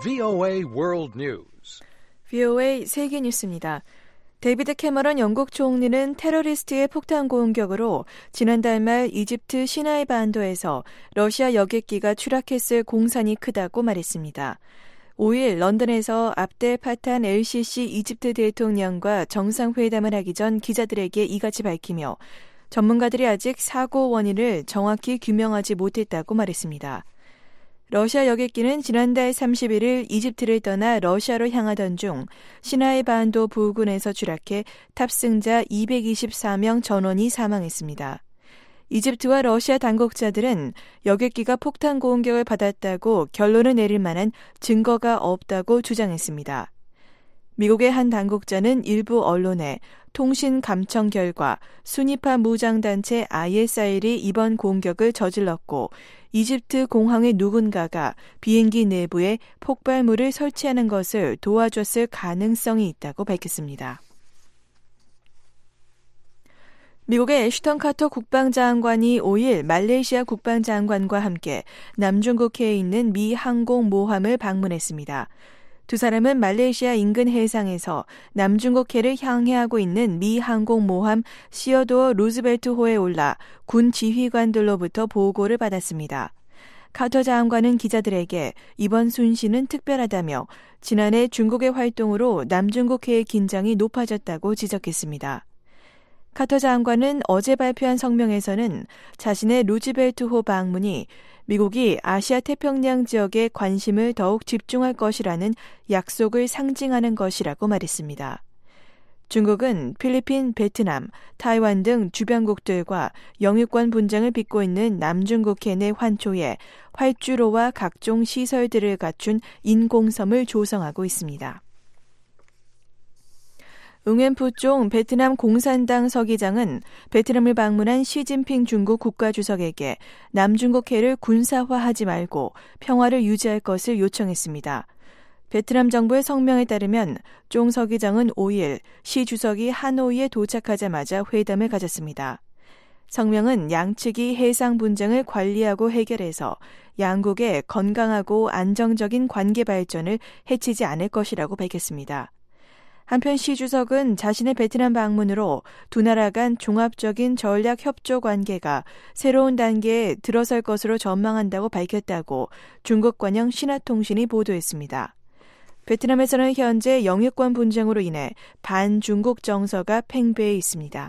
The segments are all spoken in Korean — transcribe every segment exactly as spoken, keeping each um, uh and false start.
브이오에이 World News. 브이오에이 세계 뉴스입니다. 데이비드 캐머런 영국 총리는 테러리스트의 폭탄 공격으로 지난달 말 이집트 시나이 반도에서 러시아 여객기가 추락했을 공산이 크다고 말했습니다. 오일 런던에서 압델 파탄 엘시시 이집트 대통령과 정상회담을 하기 전 기자들에게 이같이 밝히며 전문가들이 아직 사고 원인을 정확히 규명하지 못했다고 말했습니다. 러시아 여객기는 지난달 삼십일일 이집트를 떠나 러시아로 향하던 중 시나이 반도 부근에서 추락해 탑승자 이백이십사 명 전원이 사망했습니다. 이집트와 러시아 당국자들은 여객기가 폭탄 공격을 받았다고 결론을 내릴 만한 증거가 없다고 주장했습니다. 미국의 한 당국자는 일부 언론에 통신 감청 결과 순위파 무장단체 아이에스아이엘이 이번 공격을 저질렀고 이집트 공항의 누군가가 비행기 내부에 폭발물을 설치하는 것을 도와줬을 가능성이 있다고 밝혔습니다. 미국의 애슈턴 카터 국방장관이 오일 말레이시아 국방장관과 함께 남중국해에 있는 미 항공모함을 방문했습니다. 두 사람은 말레이시아 인근 해상에서 남중국해를 향해하고 있는 미 항공모함 시어도어 루즈벨트호에 올라 군 지휘관들로부터 보고를 받았습니다. 카터 장관은 기자들에게 이번 순시는 특별하다며 지난해 중국의 활동으로 남중국해의 긴장이 높아졌다고 지적했습니다. 카터 장관은 어제 발표한 성명에서는 자신의 루즈벨트호 방문이 미국이 아시아 태평양 지역에 관심을 더욱 집중할 것이라는 약속을 상징하는 것이라고 말했습니다. 중국은 필리핀, 베트남, 타이완 등 주변국들과 영유권 분쟁을 빚고 있는 남중국해 내 환초에 활주로와 각종 시설들을 갖춘 인공섬을 조성하고 있습니다. 응웬푸총 베트남 공산당 서기장은 베트남을 방문한 시진핑 중국 국가주석에게 남중국해를 군사화하지 말고 평화를 유지할 것을 요청했습니다. 베트남 정부의 성명에 따르면 쫑 서기장은 오일 시 주석이 하노이에 도착하자마자 회담을 가졌습니다. 성명은 양측이 해상 분쟁을 관리하고 해결해서 양국의 건강하고 안정적인 관계 발전을 해치지 않을 것이라고 밝혔습니다. 한편 시 주석은 자신의 베트남 방문으로 두 나라 간 종합적인 전략 협조 관계가 새로운 단계에 들어설 것으로 전망한다고 밝혔다고 중국 관영 신화통신이 보도했습니다. 베트남에서는 현재 영유권 분쟁으로 인해 반중국 정서가 팽배해 있습니다.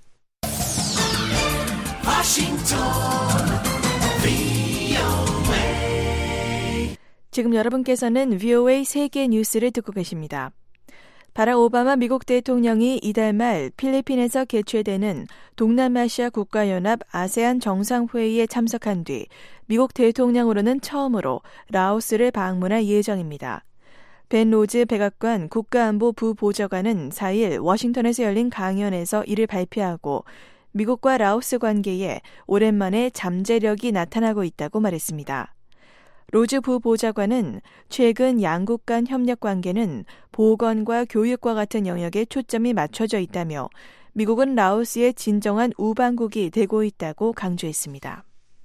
지금 여러분께서는 브이오에이 세계 뉴스를 듣고 계십니다. 바락 오바마 미국 대통령이 이달 말 필리핀에서 개최되는 동남아시아 국가연합 아세안 정상회의에 참석한 뒤 미국 대통령으로는 처음으로 라오스를 방문할 예정입니다. 벤 로즈 백악관 국가안보 부보좌관은 사일 워싱턴에서 열린 강연에서 이를 발표하고 미국과 라오스 관계에 오랜만에 잠재력이 나타나고 있다고 말했습니다. 로즈 부보좌관은 최근 양국 간 협력 관계는 보건과 교육과 같은 영역에 초점이 맞춰져 있다며 미국은 라오스의 진정한 우방국이 되고 있다고 강조했습니다.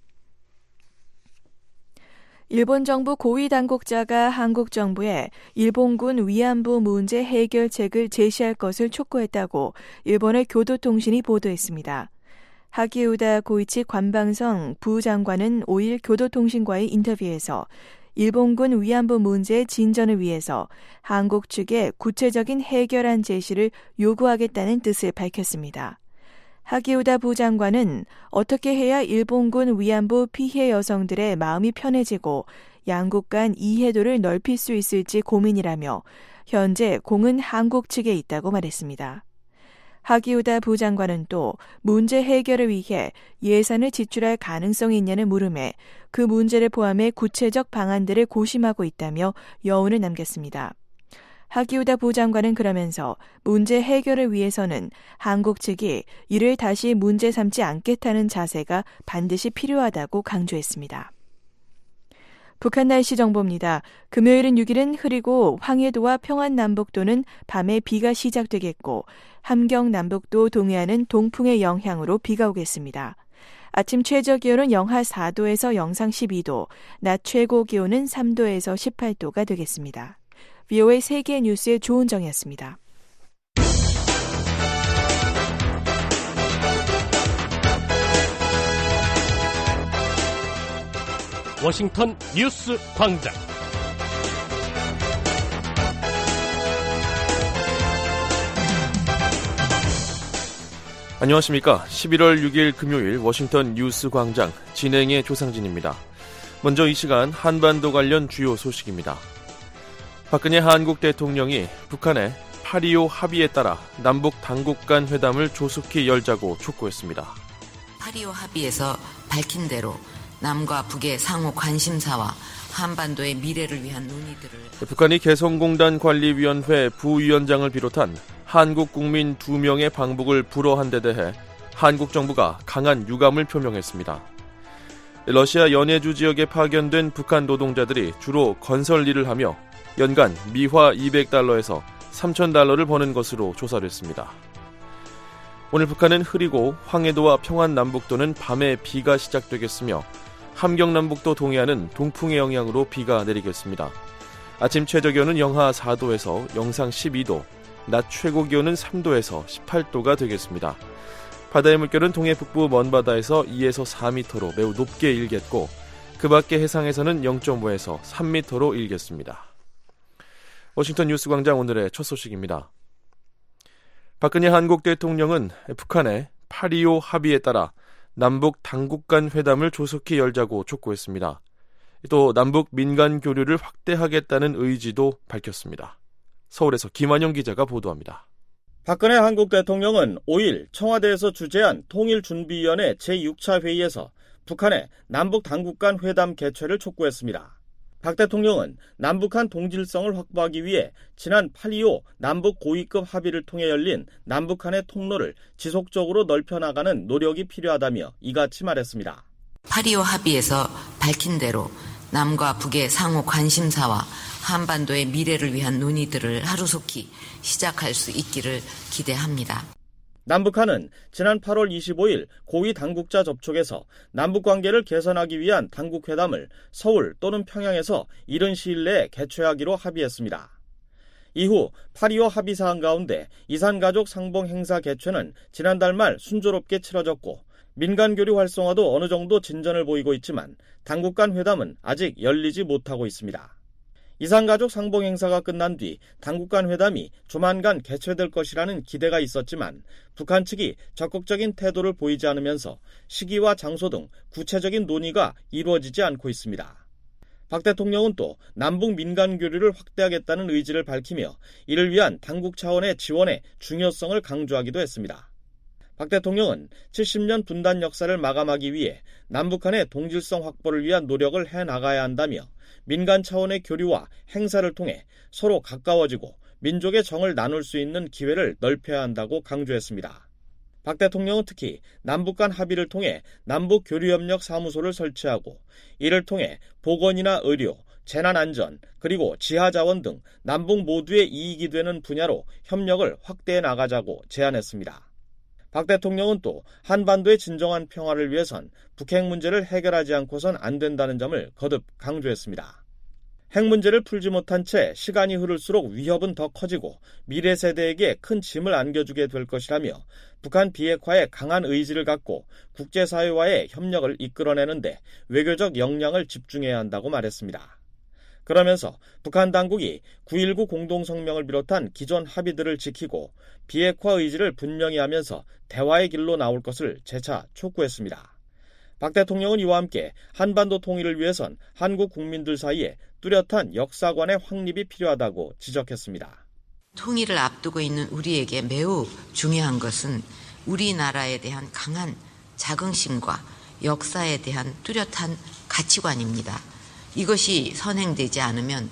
일본 정부 고위 당국자가 한국 정부에 일본군 위안부 문제 해결책을 제시할 것을 촉구했다고 일본의 교도통신이 보도했습니다. 하기우다 고이치 관방성 부장관은 오일 교도통신과의 인터뷰에서 일본군 위안부 문제의 진전을 위해서 한국 측에 구체적인 해결안 제시를 요구하겠다는 뜻을 밝혔습니다. 하기우다 부장관은 어떻게 해야 일본군 위안부 피해 여성들의 마음이 편해지고 양국 간 이해도를 넓힐 수 있을지 고민이라며 현재 공은 한국 측에 있다고 말했습니다. 하기우다 부장관은 또 문제 해결을 위해 예산을 지출할 가능성이 있냐는 물음에 그 문제를 포함해 구체적 방안들을 고심하고 있다며 여운을 남겼습니다. 하기우다 부장관은 그러면서 문제 해결을 위해서는 한국 측이 이를 다시 문제 삼지 않겠다는 자세가 반드시 필요하다고 강조했습니다. 북한 날씨 정보입니다. 금요일은 육 일은 흐리고 황해도와 평안남북도는 밤에 비가 시작되겠고 함경남북도 동해안은 동풍의 영향으로 비가 오겠습니다. 아침 최저 기온은 영하 사 도에서 영상 십이 도, 낮 최고 기온은 삼 도에서 십팔 도가 되겠습니다. 브이오에이 세계 뉴스의 조은정이었습니다. 워싱턴 뉴스 광장. 안녕하십니까. 십일월 육일 금요일 워싱턴 뉴스 광장 진행의 조상진입니다. 먼저 이 시간 한반도 관련 주요 소식입니다. 박근혜 한국 대통령이 북한의 팔이오 합의에 따라 남북 당국 간 회담을 조속히 열자고 촉구했습니다. 팔이오 합의에서 밝힌 대로 남과 북의 상호 관심사와 한반도의 미래를 위한 논의들을 북한이 개성공단 관리위원회 부위원장을 비롯한 한국 국민 두 명의 방북을 불허한 데 대해 한국 정부가 강한 유감을 표명했습니다. 러시아 연해주 지역에 파견된 북한 노동자들이 주로 건설 일을 하며 연간 미화 이백 달러에서 삼천 달러를 버는 것으로 조사를 했습니다. 오늘 북한은 흐리고 황해도와 평안남북도는 밤에 비가 시작되겠으며 함경남북도 동해안은 동풍의 영향으로 비가 내리겠습니다. 아침 최저기온은 영하 사 도에서 영상 십이 도, 낮 최고기온은 삼 도에서 십팔 도가 되겠습니다. 바다의 물결은 동해 북부 먼바다에서 이에서 사 미터로 매우 높게 일겠고 그 밖의 해상에서는 영 점 오에서 삼 미터로 일겠습니다. 워싱턴 뉴스광장 오늘의 첫 소식입니다. 박근혜 한국 대통령은 북한의 팔이오 합의에 따라 남북 당국 간 회담을 조속히 열자고 촉구했습니다. 또 남북 민간 교류를 확대하겠다는 의지도 밝혔습니다. 서울에서 김한영 기자가 보도합니다. 박근혜 한국 대통령은 오일 청와대에서 주재한 통일준비위원회 제육 차 회의에서 북한의 남북 당국 간 회담 개최를 촉구했습니다. 박 대통령은 남북한 동질성을 확보하기 위해 지난 팔이오 남북 고위급 합의를 통해 열린 남북한의 통로를 지속적으로 넓혀나가는 노력이 필요하다며 이같이 말했습니다. 팔이오 합의에서 밝힌 대로 남과 북의 상호 관심사와 한반도의 미래를 위한 논의들을 하루속히 시작할 수 있기를 기대합니다. 남북한은 지난 팔월 이십오일 고위 당국자 접촉에서 남북관계를 개선하기 위한 당국회담을 서울 또는 평양에서 이른 시일 내에 개최하기로 합의했습니다. 이후 팔이오 합의사항 가운데 이산가족 상봉 행사 개최는 지난달 말 순조롭게 치러졌고 민간교류 활성화도 어느 정도 진전을 보이고 있지만 당국 간 회담은 아직 열리지 못하고 있습니다. 이산가족 상봉 행사가 끝난 뒤 당국 간 회담이 조만간 개최될 것이라는 기대가 있었지만 북한 측이 적극적인 태도를 보이지 않으면서 시기와 장소 등 구체적인 논의가 이루어지지 않고 있습니다. 박 대통령은 또 남북 민간 교류를 확대하겠다는 의지를 밝히며 이를 위한 당국 차원의 지원의 중요성을 강조하기도 했습니다. 박 대통령은 칠십 년 분단 역사를 마감하기 위해 남북한의 동질성 확보를 위한 노력을 해나가야 한다며 민간 차원의 교류와 행사를 통해 서로 가까워지고 민족의 정을 나눌 수 있는 기회를 넓혀야 한다고 강조했습니다. 박 대통령은 특히 남북 간 합의를 통해 남북교류협력사무소를 설치하고 이를 통해 보건이나 의료, 재난안전, 그리고 지하자원 등 남북 모두의 이익이 되는 분야로 협력을 확대해 나가자고 제안했습니다. 박 대통령은 또 한반도의 진정한 평화를 위해선 북핵 문제를 해결하지 않고선 안 된다는 점을 거듭 강조했습니다. 핵 문제를 풀지 못한 채 시간이 흐를수록 위협은 더 커지고 미래 세대에게 큰 짐을 안겨주게 될 것이라며 북한 비핵화에 강한 의지를 갖고 국제사회와의 협력을 이끌어내는데 외교적 역량을 집중해야 한다고 말했습니다. 그러면서 북한 당국이 구일구 공동성명을 비롯한 기존 합의들을 지키고 비핵화 의지를 분명히 하면서 대화의 길로 나올 것을 재차 촉구했습니다. 박 대통령은 이와 함께 한반도 통일을 위해선 한국 국민들 사이에 뚜렷한 역사관의 확립이 필요하다고 지적했습니다. 통일을 앞두고 있는 우리에게 매우 중요한 것은 우리나라에 대한 강한 자긍심과 역사에 대한 뚜렷한 가치관입니다. 이것이 선행되지 않으면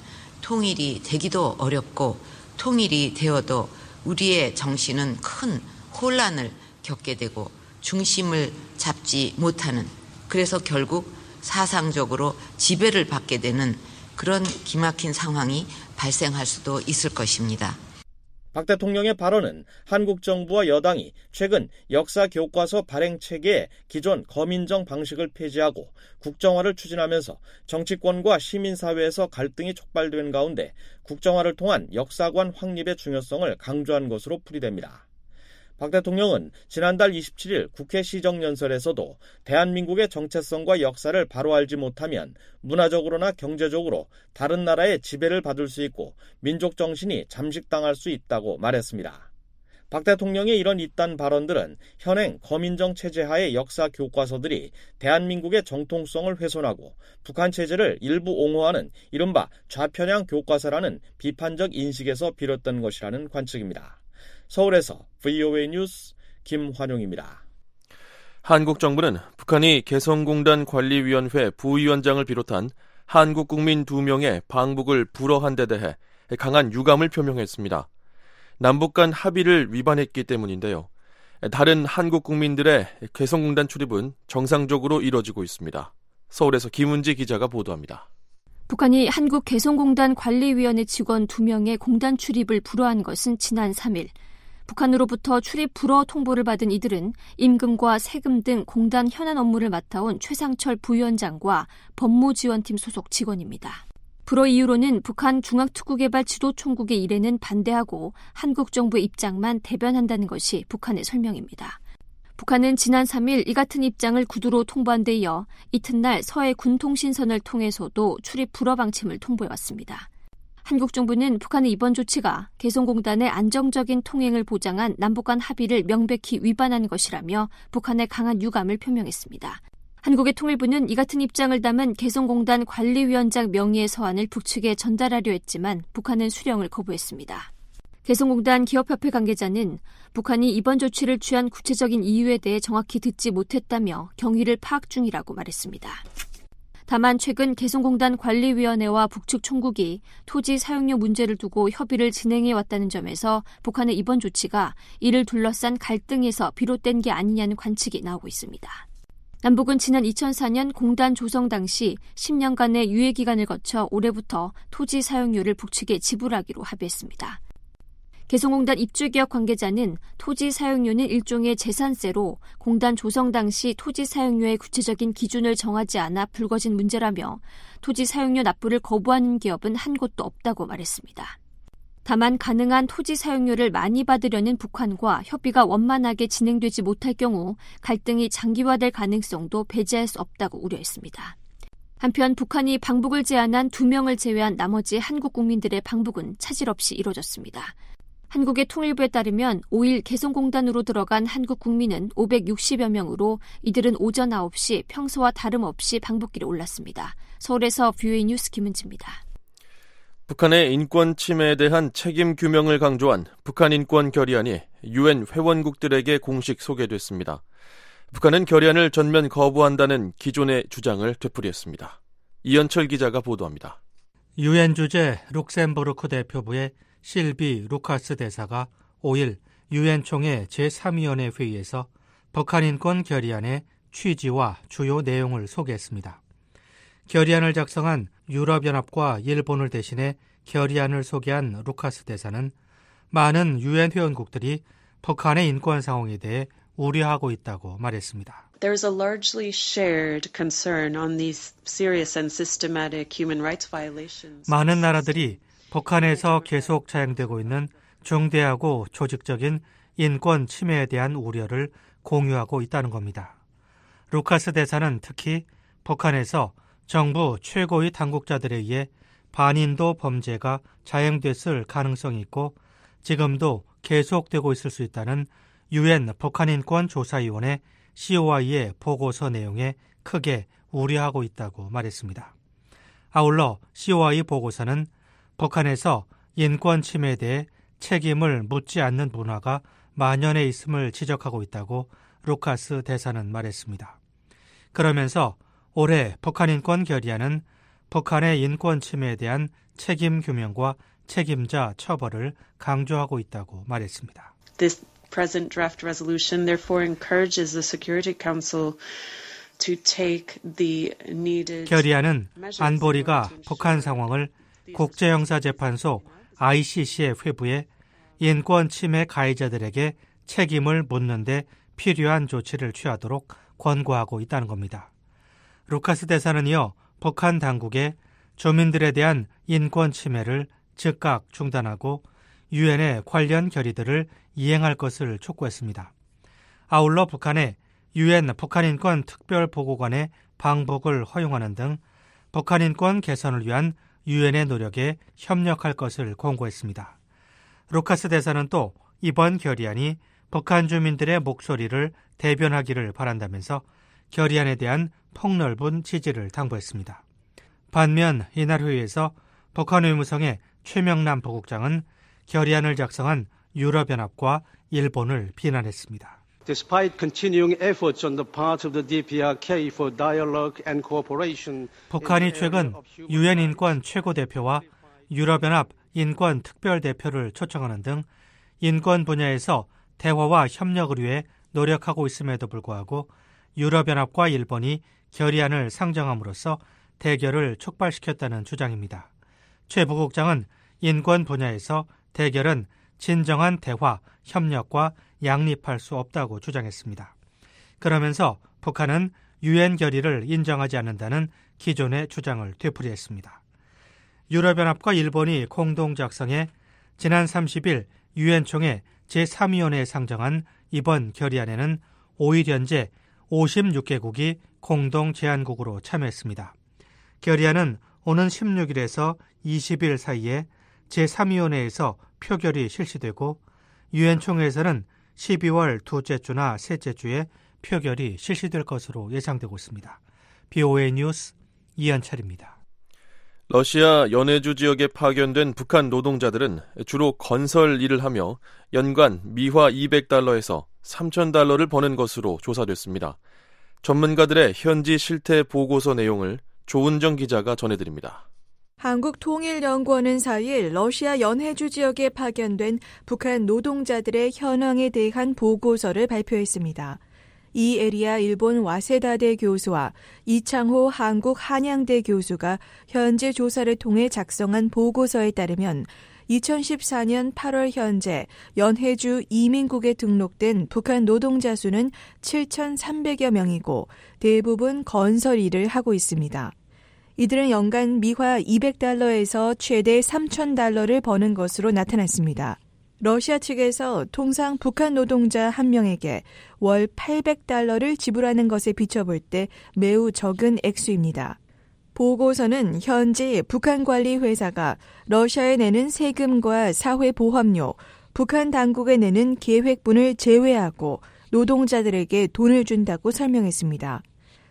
통일이 되기도 어렵고 통일이 되어도 우리의 정신은 큰 혼란을 겪게 되고 중심을 잡지 못하는, 그래서 결국 사상적으로 지배를 받게 되는 그런 기막힌 상황이 발생할 수도 있을 것입니다. 박 대통령의 발언은 한국 정부와 여당이 최근 역사 교과서 발행 체계의 기존 검인정 방식을 폐지하고 국정화를 추진하면서 정치권과 시민사회에서 갈등이 촉발된 가운데 국정화를 통한 역사관 확립의 중요성을 강조한 것으로 풀이됩니다. 박 대통령은 지난달 이십칠일 국회 시정연설에서도 대한민국의 정체성과 역사를 바로 알지 못하면 문화적으로나 경제적으로 다른 나라의 지배를 받을 수 있고 민족 정신이 잠식당할 수 있다고 말했습니다. 박 대통령의 이런 이딴 발언들은 현행 검인정 체제 하의 역사 교과서들이 대한민국의 정통성을 훼손하고 북한 체제를 일부 옹호하는 이른바 좌편향 교과서라는 비판적 인식에서 비롯된 것이라는 관측입니다. 서울에서 브이오에이 뉴스 김환용입니다. 한국 정부는 북한이 개성공단 관리위원회 부위원장을 비롯한 한국 국민 두 명의 방북을 불허한 데 대해 강한 유감을 표명했습니다. 남북 간 합의를 위반했기 때문인데요. 다른 한국 국민들의 개성공단 출입은 정상적으로 이뤄지고 있습니다. 서울에서 김은지 기자가 보도합니다. 북한이 한국 개성공단 관리위원회 직원 두 명의 공단 출입을 불허한 것은 지난 삼일. 북한으로부터 출입 불허 통보를 받은 이들은 임금과 세금 등 공단 현안 업무를 맡아온 최상철 부위원장과 법무지원팀 소속 직원입니다. 불허 이유로는 북한 중앙특구개발 지도총국의 일에는 반대하고 한국 정부의 입장만 대변한다는 것이 북한의 설명입니다. 북한은 지난 삼일 이 같은 입장을 구두로 통보한 데 이어 이튿날 서해 군통신선을 통해서도 출입 불허 방침을 통보해왔습니다. 한국 정부는 북한의 이번 조치가 개성공단의 안정적인 통행을 보장한 남북 간 합의를 명백히 위반한 것이라며 북한의 강한 유감을 표명했습니다. 한국의 통일부는 이 같은 입장을 담은 개성공단 관리위원장 명의의 서한을 북측에 전달하려 했지만 북한은 수령을 거부했습니다. 개성공단 기업협회 관계자는 북한이 이번 조치를 취한 구체적인 이유에 대해 정확히 듣지 못했다며 경위를 파악 중이라고 말했습니다. 다만 최근 개성공단 관리위원회와 북측 총국이 토지 사용료 문제를 두고 협의를 진행해왔다는 점에서 북한의 이번 조치가 이를 둘러싼 갈등에서 비롯된 게 아니냐는 관측이 나오고 있습니다. 남북은 지난 이천사년 공단 조성 당시 십 년간의 유예기간을 거쳐 올해부터 토지 사용료를 북측에 지불하기로 합의했습니다. 개성공단 입주기업 관계자는 토지 사용료는 일종의 재산세로 공단 조성 당시 토지 사용료의 구체적인 기준을 정하지 않아 불거진 문제라며 토지 사용료 납부를 거부하는 기업은 한 곳도 없다고 말했습니다. 다만 가능한 토지 사용료를 많이 받으려는 북한과 협의가 원만하게 진행되지 못할 경우 갈등이 장기화될 가능성도 배제할 수 없다고 우려했습니다. 한편 북한이 방북을 제한한 두 명을 제외한 나머지 한국 국민들의 방북은 차질 없이 이뤄졌습니다. 한국의 통일부에 따르면 오일 개성공단으로 들어간 한국 국민은 오백육십여 명으로 이들은 오전 아홉 시 평소와 다름없이 방북길에 올랐습니다. 서울에서 브이오에이 뉴스 김은지입니다. 북한의 인권 침해에 대한 책임 규명을 강조한 북한 인권 결의안이 유엔 회원국들에게 공식 소개됐습니다. 북한은 결의안을 전면 거부한다는 기존의 주장을 되풀이했습니다. 이현철 기자가 보도합니다. 유엔 주재 룩셈부르크 대표부의 실비 루카스 대사가 오일 유엔 총회 제삼 위원회 회의에서 북한 인권 결의안의 취지와 주요 내용을 소개했습니다. 결의안을 작성한 유럽연합과 일본을 대신해 결의안을 소개한 루카스 대사는 많은 유엔 회원국들이 북한의 인권 상황에 대해 우려하고 있다고 말했습니다. There is a largely shared concern on these serious and systematic human rights violations. 많은 나라들이 북한에서 계속 자행되고 있는 중대하고 조직적인 인권 침해에 대한 우려를 공유하고 있다는 겁니다. 루카스 대사는 특히 북한에서 정부 최고위 당국자들에 의해 반인도 범죄가 자행됐을 가능성이 있고 지금도 계속되고 있을 수 있다는 유엔 북한인권조사위원회 씨오아이의 보고서 내용에 크게 우려하고 있다고 말했습니다. 아울러 씨오아이 보고서는 북한에서 인권 침해에 대해 책임을 묻지 않는 문화가 만연해 있음을 지적하고 있다고 루카스 대사는 말했습니다. 그러면서 올해 북한 인권 결의안은 북한의 인권 침해에 대한 책임 규명과 책임자 처벌을 강조하고 있다고 말했습니다. This present draft resolution therefore encourages the Security Council to take the needed 결의안은 안보리가 북한 상황을 국제형사재판소 아이씨씨의 회부에 인권 침해 가해자들에게 책임을 묻는 데 필요한 조치를 취하도록 권고하고 있다는 겁니다. 루카스 대사는 이어 북한 당국에 주민들에 대한 인권 침해를 즉각 중단하고 유엔의 관련 결의들을 이행할 것을 촉구했습니다. 아울러 북한에 유엔 북한인권 특별보고관의 방북을 허용하는 등 북한인권 개선을 위한 유엔의 노력에 협력할 것을 권고했습니다. 루카스 대사는 또 이번 결의안이 북한 주민들의 목소리를 대변하기를 바란다면서 결의안에 대한 폭넓은 지지를 당부했습니다. 반면 이날 회의에서 북한 의무성의 최명남 부국장은 결의안을 작성한 유럽연합과 일본을 비난했습니다. Despite continuing efforts on the part of the 디피아르케이 for dialogue and cooperation, 북한이 최근 유엔 인권 최고대표와 유럽연합 인권 특별대표를 초청하는 등 인권 분야에서 대화와 협력을 위해 노력하고 있음에도 불구하고 유럽연합과 일본이 결의안을 상정함으로써 대결을 촉발시켰다는 주장입니다. 최 부국장은 인권 분야에서 대결은 진정한 대화, 협력과 양립할 수 없다고 주장했습니다. 그러면서 북한은 유엔 결의를 인정하지 않는다는 기존의 주장을 되풀이했습니다. 유럽연합과 일본이 공동 작성해 지난 삼십 일 유엔 총회 제삼 위원회에 상정한 이번 결의안에는 오 일 현재 오십육 개국이 공동 제안국으로 참여했습니다. 결의안은 오는 십육 일에서 이십 일 사이에 제삼 위원회에서 표결이 실시되고 유엔 총회에서는 십이월 둘째 주나 셋째 주에 표결이 실시될 것으로 예상되고 있습니다. 비오에이 뉴스 이현철입니다. 러시아 연해주 지역에 파견된 북한 노동자들은 주로 건설 일을 하며 연간 미화 이백 달러에서 삼천 달러를 버는 것으로 조사됐습니다. 전문가들의 현지 실태 보고서 내용을 조은정 기자가 전해드립니다. 한국통일연구원은 사 일 러시아 연해주 지역에 파견된 북한 노동자들의 현황에 대한 보고서를 발표했습니다. 이에리아 일본 와세다대 교수와 이창호 한국 한양대 교수가 현재 조사를 통해 작성한 보고서에 따르면 이천십사 년 팔월 현재 연해주 이민국에 등록된 북한 노동자 수는 칠천삼백여 명이고 대부분 건설 일을 하고 있습니다. 이들은 연간 미화 이백 달러에서 최대 삼천 달러를 버는 것으로 나타났습니다. 러시아 측에서 통상 북한 노동자 한 명에게 월 팔백 달러를 지불하는 것에 비춰볼 때 매우 적은 액수입니다. 보고서는 현재 북한 관리 회사가 러시아에 내는 세금과 사회보험료, 북한 당국에 내는 계획분을 제외하고 노동자들에게 돈을 준다고 설명했습니다.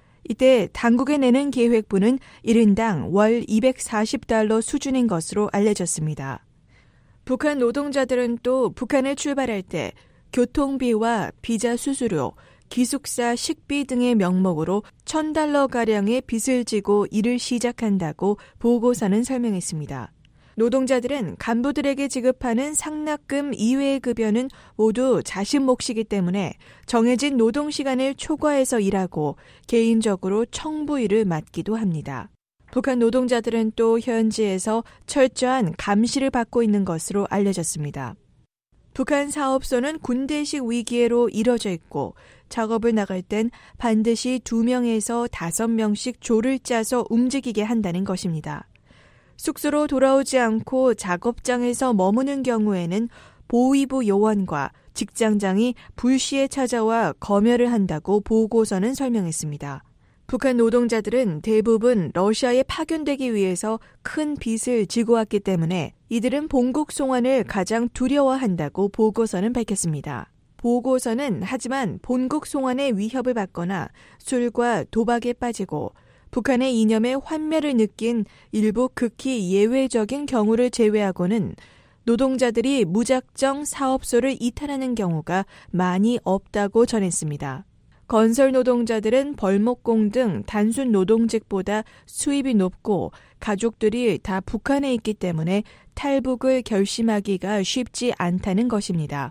이때 당국에 내는 계획분은 일 인당 월 이백사십 달러 수준인 것으로 알려졌습니다. 북한 노동자들은 또 북한을 출발할 때 교통비와 비자 수수료, 기숙사 식비 등의 명목으로 천 달러가량의 빚을 지고 일을 시작한다고 보고서는 설명했습니다. 노동자들은 간부들에게 지급하는 상납금 이외의 급여는 모두 자신 몫이기 때문에 정해진 노동시간을 초과해서 일하고 개인적으로 청부일을 맡기도 합니다. 북한 노동자들은 또 현지에서 철저한 감시를 받고 있는 것으로 알려졌습니다. 북한 사업소는 군대식 위기로 이뤄져 있고 작업을 나갈 땐 반드시 두 명에서 다섯 명씩 조를 짜서 움직이게 한다는 것입니다. 숙소로 돌아오지 않고 작업장에서 머무는 경우에는 보위부 요원과 직장장이 불시에 찾아와 검열을 한다고 보고서는 설명했습니다. 북한 노동자들은 대부분 러시아에 파견되기 위해서 큰 빚을 지고 왔기 때문에 이들은 본국 송환을 가장 두려워한다고 보고서는 밝혔습니다. 보고서는 하지만 본국 송환의 위협을 받거나 술과 도박에 빠지고 북한의 이념에 환멸을 느낀 일부 극히 예외적인 경우를 제외하고는 노동자들이 무작정 사업소를 이탈하는 경우가 많이 없다고 전했습니다. 건설 노동자들은 벌목공 등 단순 노동직보다 수입이 높고 가족들이 다 북한에 있기 때문에 탈북을 결심하기가 쉽지 않다는 것입니다.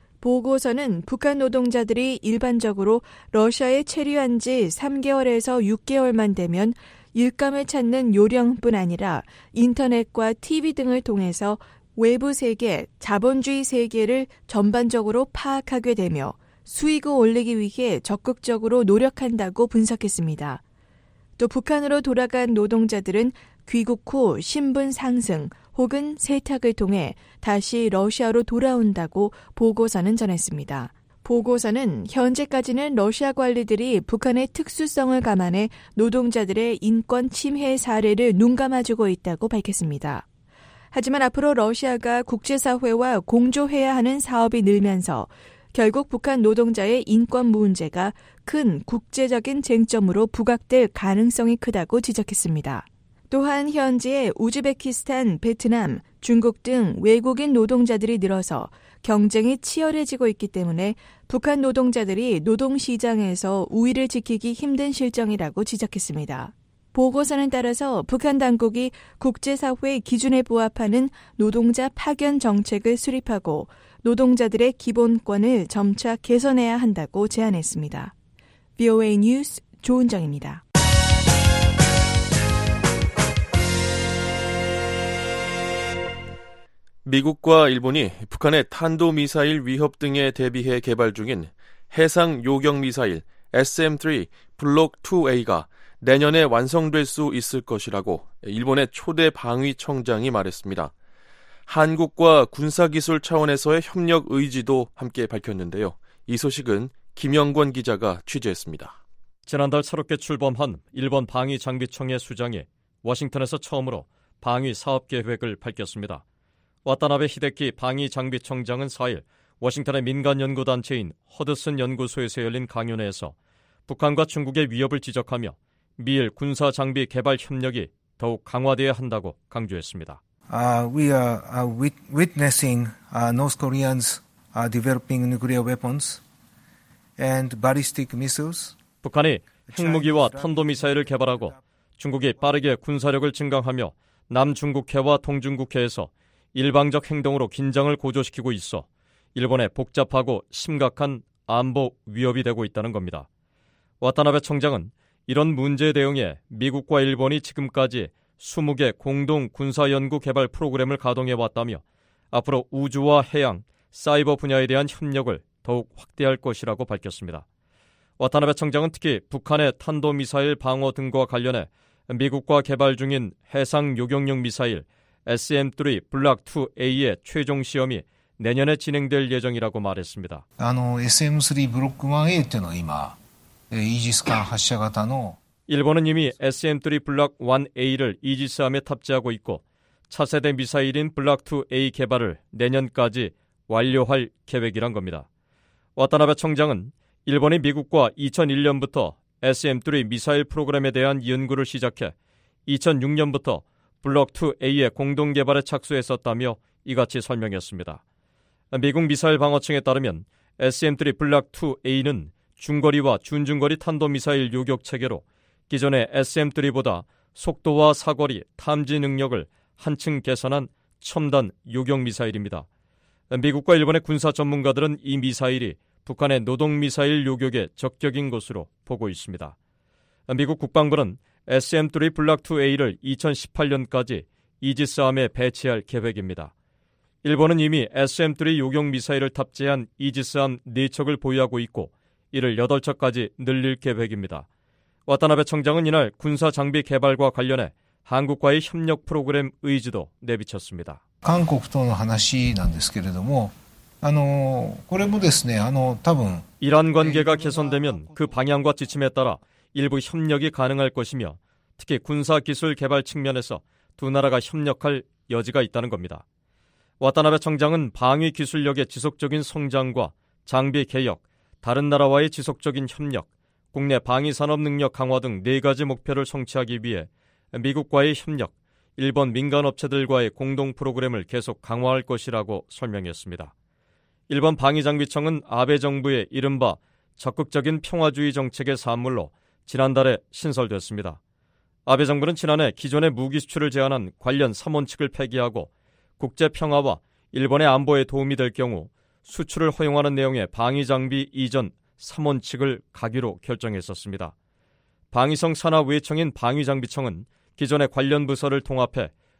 보고서는 북한 노동자들이 일반적으로 러시아에 체류한 지 삼 개월에서 육 개월만 되면 일감을 찾는 요령뿐 아니라 인터넷과 티비 등을 통해서 외부 세계, 자본주의 세계를 전반적으로 파악하게 되며 수익을 올리기 위해 적극적으로 노력한다고 분석했습니다. 또 북한으로 돌아간 노동자들은 귀국 후 신분 상승 혹은 세탁을 통해 다시 러시아로 돌아온다고 보고서는 전했습니다. 보고서는 현재까지는 러시아 관리들이 북한의 특수성을 감안해 노동자들의 인권 침해 사례를 눈감아주고 있다고 밝혔습니다. 하지만 앞으로 러시아가 국제사회와 공조해야 하는 사업이 늘면서 결국 북한 노동자의 인권 문제가 큰 국제적인 쟁점으로 부각될 가능성이 크다고 지적했습니다. 또한 현재 우즈베키스탄, 베트남, 중국 등 외국인 노동자들이 늘어서 경쟁이 치열해지고 있기 때문에 북한 노동자들이 노동시장에서 우위를 지키기 힘든 실정이라고 지적했습니다. 보고서는 따라서 북한 당국이 국제사회 기준에 부합하는 노동자 파견 정책을 수립하고 노동자들의 기본권을 점차 개선해야 한다고 제안했습니다. 브이오에이 뉴스 조은정입니다. 미국과 일본이 북한의 탄도미사일 위협 등에 대비해 개발 중인 해상 요격 미사일 에스엠 쓰리 블록 투 에이가 내년에 완성될 수 있을 것이라고 일본의 초대 방위청장이 말했습니다. 한국과 군사기술 차원에서의 협력 의지도 함께 밝혔는데요. 이 소식은 김영권 기자가 취재했습니다. 지난달 새롭게 출범한 일본 방위장비청의 수장이 워싱턴에서 처음으로 방위 사업 계획을 밝혔습니다. 와타나베 히데키 방위장비청장은 사일 워싱턴의 민간연구단체인 허드슨 연구소에서 열린 강연회에서 북한과 중국의 위협을 지적하며 미일 군사장비 개발 협력이 더욱 강화되어야 한다고 강조했습니다. Uh, we are uh, witnessing uh, North Koreans uh, developing nuclear weapons and ballistic missiles. 북한이 핵무기와 탄도미사일을 개발하고 중국이 빠르게 군사력을 증강하며 남중국해와 동중국해에서 일방적 행동으로 긴장을 고조시키고 있어 일본에 복잡하고 심각한 안보 위협이 되고 있다는 겁니다. 와타나베 청장은 이런 문제에 대응해 미국과 일본이 지금까지 이십 개 공동 군사연구 개발 프로그램을 가동해왔다며 앞으로 우주와 해양, 사이버 분야에 대한 협력을 더욱 확대할 것이라고 밝혔습니다. 와타나베 청장은 특히 북한의 탄도미사일 방어 등과 관련해 미국과 개발 중인 해상 요격용 미사일 에스엠 쓰리 블록 투 에이의 최종 시험이 내년에 진행될 예정이라고 말했습니다. 에스엠 쓰리 블록 원 에이というのは今 이지스간発射型の 일본은 이미 에스엠 쓰리 블록 원 에이를 이지스함에 탑재하고 있고 차세대 미사일인 블록 투 에이 개발을 내년까지 완료할 계획이란 겁니다. 와타나베 청장은 일본이 미국과 이천일 년부터 에스엠 쓰리 미사일 프로그램에 대한 연구를 시작해 이천육 년부터 블록 투 에이의 공동 개발에 착수했었다며 이같이 설명했습니다. 미국 미사일 방어청에 따르면 에스엠 쓰리 블록 투 에이는 중거리와 준중거리 탄도미사일 요격 체계로 기존의 에스엠 쓰리보다 속도와 사거리, 탐지 능력을 한층 개선한 첨단 요격 미사일입니다. 미국과 일본의 군사 전문가들은 이 미사일이 북한의 노동미사일 요격에 적격인 것으로 보고 있습니다. 미국 국방부는 에스엠 쓰리 블록 투 에이를 이천십팔 년까지 이지스함에 배치할 계획입니다. 일본은 이미 에스엠 쓰리 요격 미사일을 탑재한 이지스함 네 척을 보유하고 있고 이를 여덟 척까지 늘릴 계획입니다. 와타나베 청장은 이날 군사 장비 개발과 관련해 한국과의 협력 프로그램 의지도 내비쳤습니다. 한국との話なんですけれども、あのこれもですね、あの多分 이란 관계가 개선되면 그 방향과 지침에 따라 일부 협력이 가능할 것이며 특히 군사 기술 개발 측면에서 두 나라가 협력할 여지가 있다는 겁니다. 와타나베 청장은 방위 기술력의 지속적인 성장과 장비 개혁, 다른 나라와의 지속적인 협력, 국내 방위 산업 능력 강화 등 네 가지 목표를 성취하기 위해 미국과의 협력, 일본 민간 업체들과의 공동 프로그램을 계속 강화할 것이라고 설명했습니다. 일본 방위장비청은 아베 정부의 이른바 적극적인 평화주의 정책의 산물로 지난달에 신설됐습니다. 아베 정부는 지난해 기존의 무기 수출을 제한한 관련 삼원칙을 폐기하고 국제평화와 일본의 안보에 도움이 될 경우 수출을 허용하는 내용의 방위장비 이전 삼원칙을 가기로 결정했었습니다. 방위성 산하외청인 방위장비청은 기존의 관련 부서를 통합해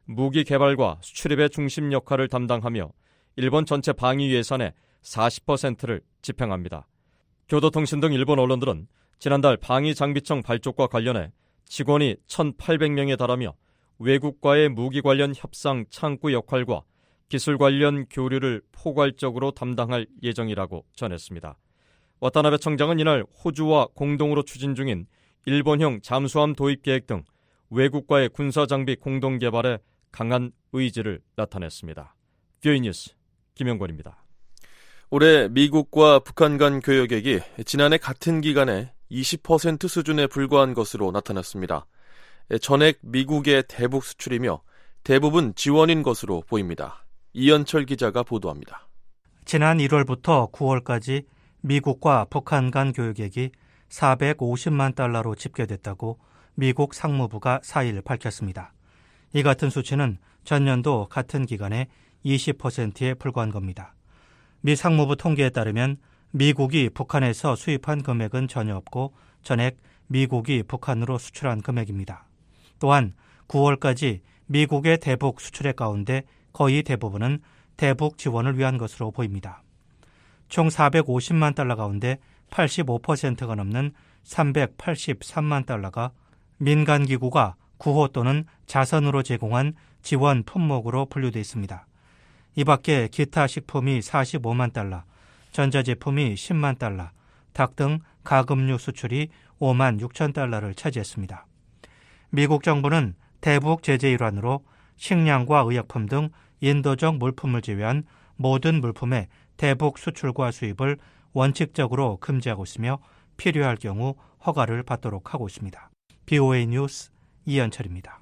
무기 개발과 수출입의 중심 역할을 담당하며 일본 전체 방위 예산의 사십 퍼센트를 집행합니다. 교도통신 등 일본 언론들은 지난달 방위장비청 발족과 관련해 직원이 천팔백 명에 달하며 외국과의 무기 관련 협상 창구 역할과 기술 관련 교류를 포괄적으로 담당할 예정이라고 전했습니다. 와타나베 청장은 이날 호주와 공동으로 추진 중인 일본형 잠수함 도입 계획 등 외국과의 군사장비 공동 개발에 강한 의지를 나타냈습니다. 뷰이 뉴스 김영권입니다. 올해 미국과 북한 간 교역액이 지난해 같은 기간에 이십 퍼센트 수준에 불과한 것으로 나타났습니다. 전액 미국의 대북 수출이며 대부분 지원인 것으로 보입니다. 이현철 기자가 보도합니다. 지난 일월부터 구월까지 미국과 북한 간 교역액이 사백오십만 달러로 집계됐다고 미국 상무부가 사일 밝혔습니다. 이 같은 수치는 전년도 같은 기간에 이십 퍼센트에 불과한 겁니다. 미 상무부 통계에 따르면 미국이 북한에서 수입한 금액은 전혀 없고 전액 미국이 북한으로 수출한 금액입니다. 또한 구월까지 미국의 대북 수출액 가운데 거의 대부분은 대북 지원을 위한 것으로 보입니다. 총 사백오십만 달러 가운데 팔십오 퍼센트가 넘는 삼백팔십삼만 달러가 민간기구가 구호 또는 자선으로 제공한 지원 품목으로 분류되어 있습니다. 이 밖에 기타 식품이 사십오만 달러, 전자제품이 십만 달러, 닭 등 가금류 수출이 오만 육천 달러를 차지했습니다. 미국 정부는 대북 제재 일환으로 식량과 의약품 등 인도적 물품을 제외한 모든 물품의 대북 수출과 수입을 원칙적으로 금지하고 있으며 필요할 경우 허가를 받도록 하고 있습니다. 비오에이 뉴스 이현철입니다.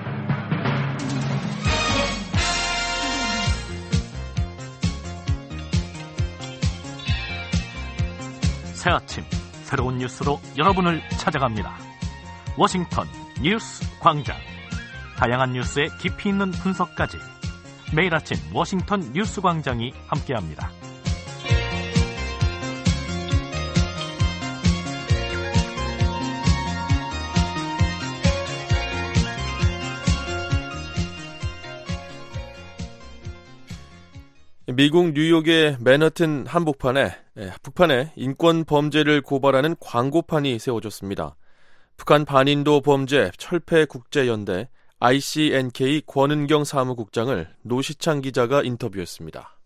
새 아침 새로운 뉴스로 여러분을 찾아갑니다. 워싱턴 뉴스 광장. 다양한 뉴스의 깊이 있는 분석까지 매일 아침 워싱턴 뉴스 광장이 함께합니다. 미국 뉴욕의 맨하튼 한복판에 북한의 인권 범죄를 고발하는 광고판이 세워졌습니다. 북한 반인도 범죄 철폐국제연대 아이씨엔케이 권은경 사무국장을 노시창 기자가 인터뷰했습니다.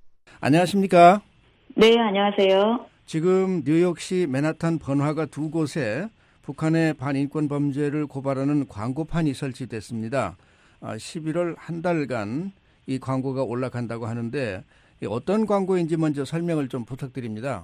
안녕하십니까? 네, 안녕하세요. 지금 뉴욕시 맨하탄 번화가 두 곳에 북한의 반인권 범죄를 고발하는 광고판이 설치됐습니다. 십일월 한 달간 이 광고가 올라간다고 하는데 어떤 광고인지 먼저 설명을 좀 부탁드립니다.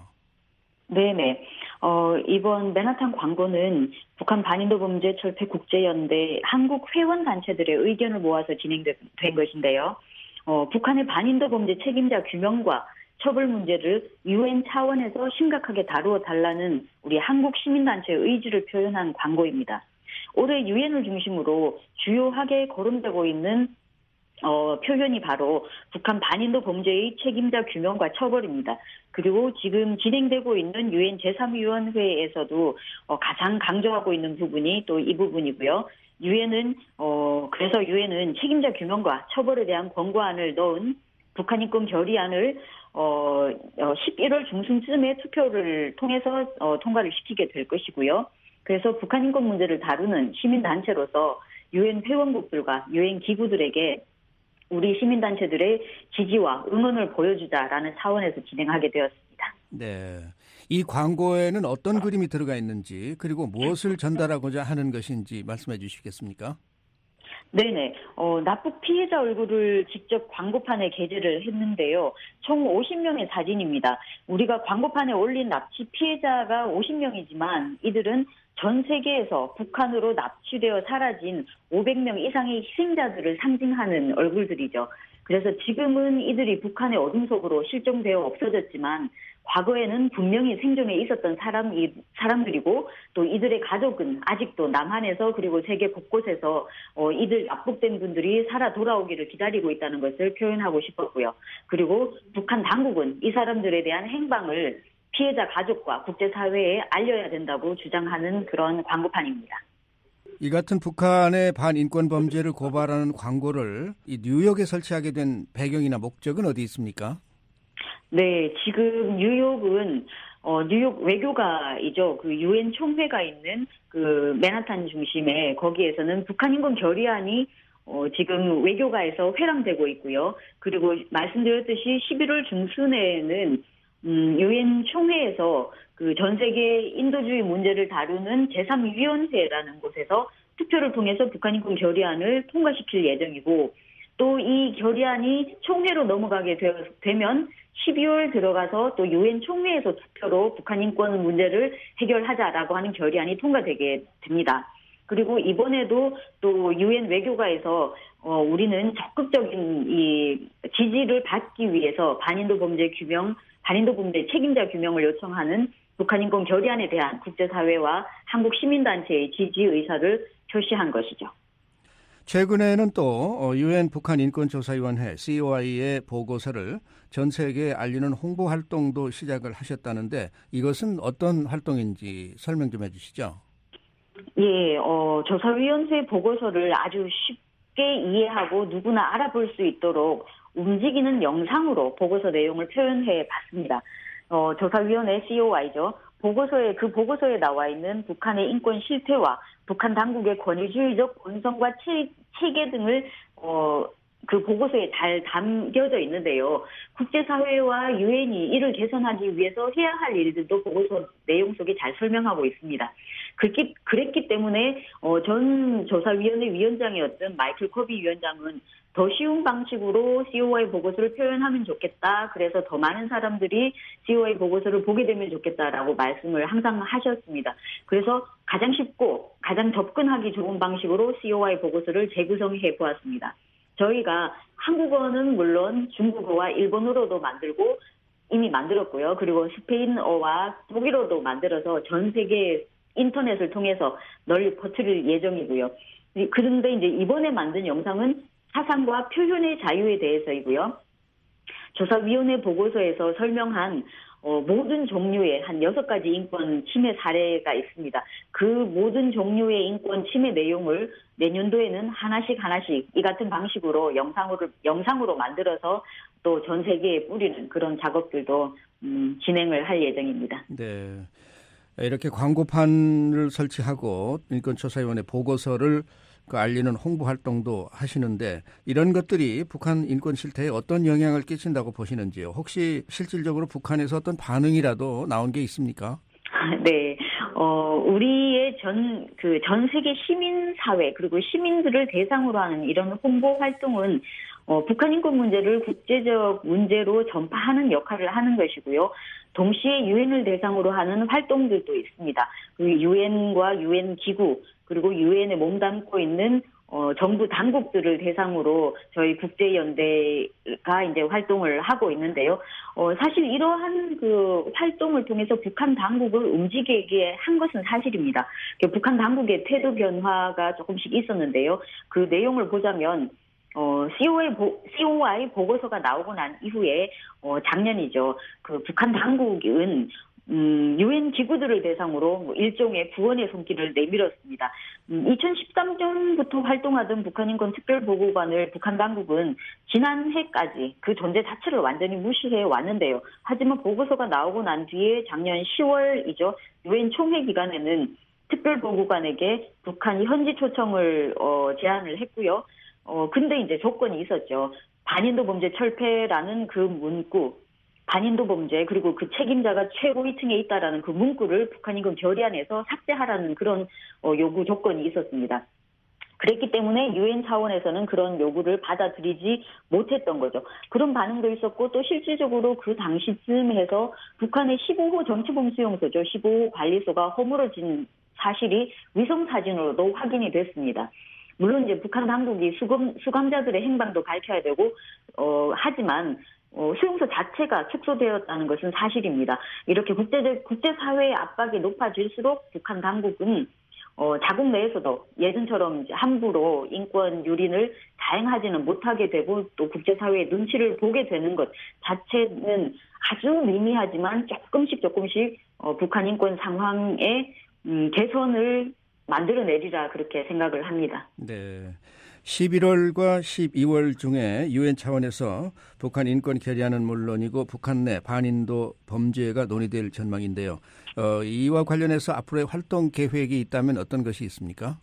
네네. 어, 이번 맨하탄 광고는 북한 반인도 범죄 철폐 국제연대 한국 회원 단체들의 의견을 모아서 진행된 것인데요. 어, 북한의 반인도 범죄 책임자 규명과 처벌 문제를 유엔 차원에서 심각하게 다루어 달라는 우리 한국 시민단체의 의지를 표현한 광고입니다. 올해 유엔을 중심으로 주요하게 거론되고 있는 어, 표현이 바로 북한 반인도 범죄의 책임자 규명과 처벌입니다. 그리고 지금 진행되고 있는 유엔 제삼 위원회에서도 어, 가장 강조하고 있는 부분이 또 이 부분이고요. 유엔은 어, 그래서 유엔은 책임자 규명과 처벌에 대한 권고안을 넣은 북한 인권 결의안을 어, 어, 십일월 중순쯤에 투표를 통해서 어, 통과를 시키게 될 것이고요. 그래서 북한 인권 문제를 다루는 시민단체로서 유엔 회원국들과 유엔 기구들에게 우리 시민단체들의 지지와 응원을 보여주자라는 차원에서 진행하게 되었습니다. 네, 이 광고에는 어떤 그림이 들어가 있는지 그리고 무엇을 전달하고자 하는 것인지 말씀해 주시겠습니까? 네네. 어, 납북 피해자 얼굴을 직접 광고판에 게재를 했는데요. 총 오십 명의 사진입니다. 우리가 광고판에 올린 납치 피해자가 오십 명이지만 이들은 전 세계에서 북한으로 납치되어 사라진 오백 명 이상의 희생자들을 상징하는 얼굴들이죠. 그래서 지금은 이들이 북한의 어둠 속으로 실종되어 없어졌지만 과거에는 분명히 생존해 있었던 사람이, 사람들이고 또 이들의 가족은 아직도 남한에서 그리고 세계 곳곳에서 어, 이들 납북된 분들이 살아 돌아오기를 기다리고 있다는 것을 표현하고 싶었고요. 그리고 북한 당국은 이 사람들에 대한 행방을 피해자 가족과 국제사회에 알려야 된다고 주장하는 그런 광고판입니다. 이 같은 북한의 반인권 범죄를 고발하는 광고를 이 뉴욕에 설치하게 된 배경이나 목적은 어디 있습니까? 네, 지금 뉴욕은 어, 뉴욕 외교가이죠. 그 유엔 총회가 있는 그 맨하탄 중심에 거기에서는 북한 인권 결의안이 어, 지금 외교가에서 회람되고 있고요. 그리고 말씀드렸듯이 십일월 중순에는 음, 유엔 총회에서 그 전 세계 인도주의 문제를 다루는 제삼 위원회라는 곳에서 투표를 통해서 북한 인권 결의안을 통과시킬 예정이고 또 이 결의안이 총회로 넘어가게 되, 되면 십이월 들어가서 또 유엔 총회에서 투표로 북한 인권 문제를 해결하자라고 하는 결의안이 통과되게 됩니다. 그리고 이번에도 또 유엔 외교가에서 어, 우리는 적극적인 이 지지를 받기 위해서 반인도 범죄 규명, 반인도 범죄 책임자 규명을 요청하는 북한 인권 결의안에 대한 국제사회와 한국 시민단체의 지지 의사를 표시한 것이죠. 최근에는 또 유엔 북한 인권조사위원회 씨오아이의 보고서를 전 세계에 알리는 홍보 활동도 시작을 하셨다는데 이것은 어떤 활동인지 설명 좀 해주시죠. 예, 어, 조사위원회 보고서를 아주 쉽게 이해하고 누구나 알아볼 수 있도록 움직이는 영상으로 보고서 내용을 표현해 봤습니다. 어, 조사위원회 씨오아이죠. 보고서에, 그 보고서에 나와 있는 북한의 인권 실태와 북한 당국의 권위주의적 본성과 체, 체계 등을, 어, 그 보고서에 잘 담겨져 있는데요. 국제사회와 유엔이 이를 개선하기 위해서 해야 할 일들도 보고서 내용 속에 잘 설명하고 있습니다. 그랬기, 그랬기 때문에 어, 전 조사위원회 위원장이었던 마이클 커비 위원장은 더 쉬운 방식으로 씨오아이 보고서를 표현하면 좋겠다. 그래서 더 많은 사람들이 씨오아이 보고서를 보게 되면 좋겠다라고 말씀을 항상 하셨습니다. 그래서 가장 쉽고 가장 접근하기 좋은 방식으로 씨오아이 보고서를 재구성해 보았습니다. 저희가 한국어는 물론 중국어와 일본어로도 만들고 이미 만들었고요. 그리고 스페인어와 독일어도 만들어서 전 세계 인터넷을 통해서 널리 퍼뜨릴 예정이고요. 그런데 이제 이번에 만든 영상은 사상과 표현의 자유에 대해서이고요. 조사위원회 보고서에서 설명한 어, 모든 종류의 한 여섯 가지 인권 침해 사례가 있습니다. 그 모든 종류의 인권 침해 내용을 내년도에는 하나씩 하나씩 이 같은 방식으로 영상으로, 영상으로 만들어서 또 전 세계에 뿌리는 그런 작업들도 음, 진행을 할 예정입니다. 네. 이렇게 광고판을 설치하고 인권조사위원회 보고서를 그 알리는 홍보 활동도 하시는데 이런 것들이 북한 인권 실태에 어떤 영향을 끼친다고 보시는지요? 혹시 실질적으로 북한에서 어떤 반응이라도 나온 게 있습니까? 네, 어, 우리의 전, 그, 전 세계 시민사회, 그리고 시민들을 대상으로 하는 이런 홍보 활동은, 어, 북한 인권 문제를 국제적 문제로 전파하는 역할을 하는 것이고요. 동시에 유엔을 대상으로 하는 활동들도 있습니다. 그 유엔과 유엔 기구, 그리고 유엔에 몸담고 있는 어, 정부 당국들을 대상으로 저희 국제연대가 이제 활동을 하고 있는데요. 어, 사실 이러한 그 활동을 통해서 북한 당국을 움직이게 한 것은 사실입니다. 북한 당국의 태도 변화가 조금씩 있었는데요. 그 내용을 보자면, 어, 씨오아이, 보, 씨오아이 보고서가 나오고 난 이후에, 어, 작년이죠. 그 북한 당국은 음, 유엔 기구들을 대상으로 뭐 일종의 구원의 손길을 내밀었습니다. 음, 이천십삼 년부터 활동하던 북한인권 특별보고관을 북한 당국은 지난해까지 그 존재 자체를 완전히 무시해 왔는데요. 하지만 보고서가 나오고 난 뒤에 작년 시월이죠. 유엔 총회 기간에는 특별보고관에게 북한 현지 초청을 어, 제안을 했고요. 어, 근데 이제 조건이 있었죠. 반인도 범죄 철폐라는 그 문구, 반인도 범죄 그리고 그 책임자가 최고위층에 있다라는 그 문구를 북한인권 결의안에서 삭제하라는 그런 어, 요구 조건이 있었습니다. 그랬기 때문에 유엔 차원에서는 그런 요구를 받아들이지 못했던 거죠. 그런 반응도 있었고 또 실질적으로 그 당시쯤 해서 북한의 십오 호 정치범 수용소죠. 십오 호 관리소가 허물어진 사실이 위성사진으로도 확인이 됐습니다. 물론 이제 북한 당국이 수감, 수감자들의 행방도 밝혀야 되고 어, 하지만 어, 수용소 자체가 축소되었다는 것은 사실입니다. 이렇게 국제적, 국제사회의 압박이 높아질수록 북한 당국은, 어, 자국 내에서도 예전처럼 이제 함부로 인권 유린을 자행하지는 못하게 되고 또 국제사회의 눈치를 보게 되는 것 자체는 아주 미미하지만 조금씩 조금씩, 어, 북한 인권 상황의, 음, 개선을 만들어내리라 그렇게 생각을 합니다. 네. 십일월과 십이월 중에 유엔 차원에서 북한 인권 결의안은 물론이고 북한 내 반인도 범죄가 논의될 전망인데요. 어, 이와 관련해서 앞으로의 활동 계획이 있다면 어떤 것이 있습니까?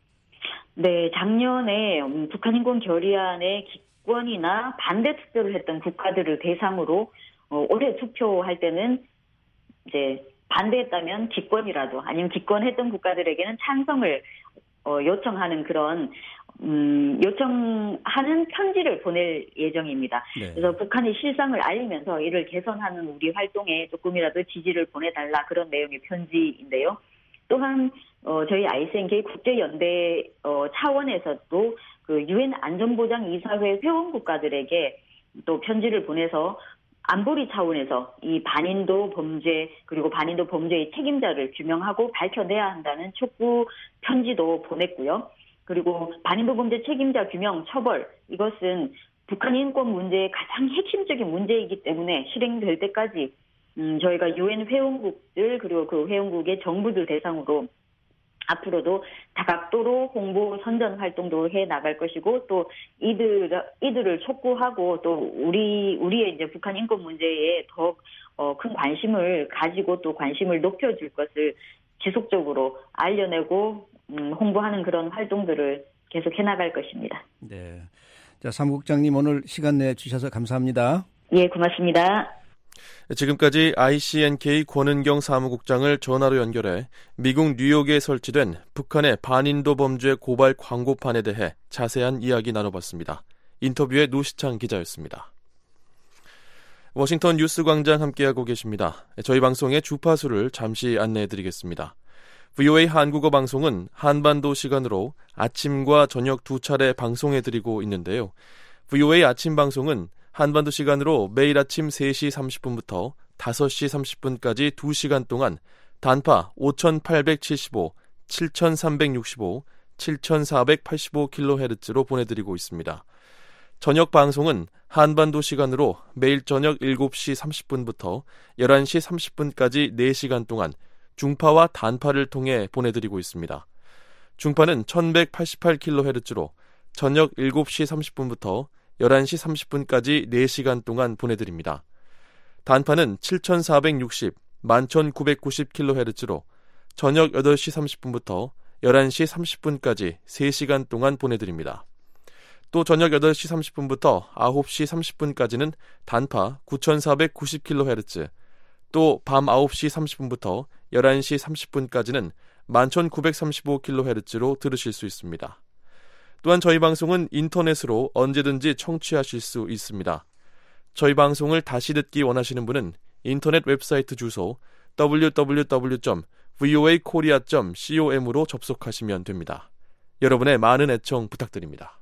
네, 작년에 음, 북한 인권 결의안에 기권이나 반대 투표를 했던 국가들을 대상으로 어, 올해 투표할 때는 이제 반대했다면 기권이라도 아니면 기권했던 국가들에게는 찬성을 어, 요청하는 그런 음, 요청하는 편지를 보낼 예정입니다. 네. 그래서 북한의 실상을 알리면서 이를 개선하는 우리 활동에 조금이라도 지지를 보내달라 그런 내용의 편지인데요. 또한 어, 저희 아이씨엔케이 국제연대 어, 차원에서도 그 유엔 안전보장이사회 회원 국가들에게 또 편지를 보내서 안보리 차원에서 이 반인도 범죄 그리고 반인도 범죄의 책임자를 규명하고 밝혀내야 한다는 촉구 편지도 보냈고요. 그리고 반인도 범죄 책임자 규명 처벌 이것은 북한 인권 문제의 가장 핵심적인 문제이기 때문에 실행될 때까지 음, 저희가 유엔 회원국들 그리고 그 회원국의 정부들 대상으로 앞으로도 다각도로 홍보 선전 활동도 해 나갈 것이고 또 이들 이들을 촉구하고 또 우리 우리의 이제 북한 인권 문제에 더 어, 큰 관심을 가지고 또 관심을 높여줄 것을 지속적으로 알려내고 음, 홍보하는 그런 활동들을 계속 해 나갈 것입니다. 네, 자 사무국장님 오늘 시간 내 주셔서 감사합니다. 예, 고맙습니다. 지금까지 아이씨엔케이 권은경 사무국장을 전화로 연결해 미국 뉴욕에 설치된 북한의 반인도 범죄 고발 광고판에 대해 자세한 이야기 나눠봤습니다. 인터뷰의 노시창 기자였습니다. 워싱턴 뉴스광장 함께하고 계십니다. 저희 방송의 주파수를 잠시 안내해드리겠습니다. 브이오에이 한국어 방송은 한반도 시간으로 아침과 저녁 두 차례 방송해드리고 있는데요. 브이오에이 아침 방송은 한반도 시간으로 매일 아침 세 시 삼십 분부터 다섯 시 삼십 분까지 두 시간 동안 단파 오천팔백칠십오, 칠천삼백육십오, 칠천사백팔십오 킬로헤르츠로 보내드리고 있습니다. 저녁 방송은 한반도 시간으로 매일 저녁 일곱 시 삼십 분부터 열한 시 삼십 분까지 네 시간 동안 중파와 단파를 통해 보내드리고 있습니다. 중파는 천백팔십팔 킬로헤르츠로 저녁 일곱 시 삼십 분부터 열한 시 삼십 분까지 네 시간 동안 보내드립니다. 단파는 칠천사백육십, 만천구백구십 킬로헤르츠로 저녁 여덟 시 삼십 분부터 열한 시 삼십 분까지 세 시간 동안 보내드립니다. 또 저녁 여덟 시 삼십 분부터 아홉 시 삼십 분까지는 단파 구천사백구십 킬로헤르츠, 또 밤 아홉 시 삼십 분부터 열한 시 삼십 분까지는 만천구백삼십오 킬로헤르츠로 들으실 수 있습니다. 또한 저희 방송은 인터넷으로 언제든지 청취하실 수 있습니다. 저희 방송을 다시 듣기 원하시는 분은 인터넷 웹사이트 주소 더블유 더블유 더블유 점 브이오에이 코리아 점 com으로 접속하시면 됩니다. 여러분의 많은 애청 부탁드립니다.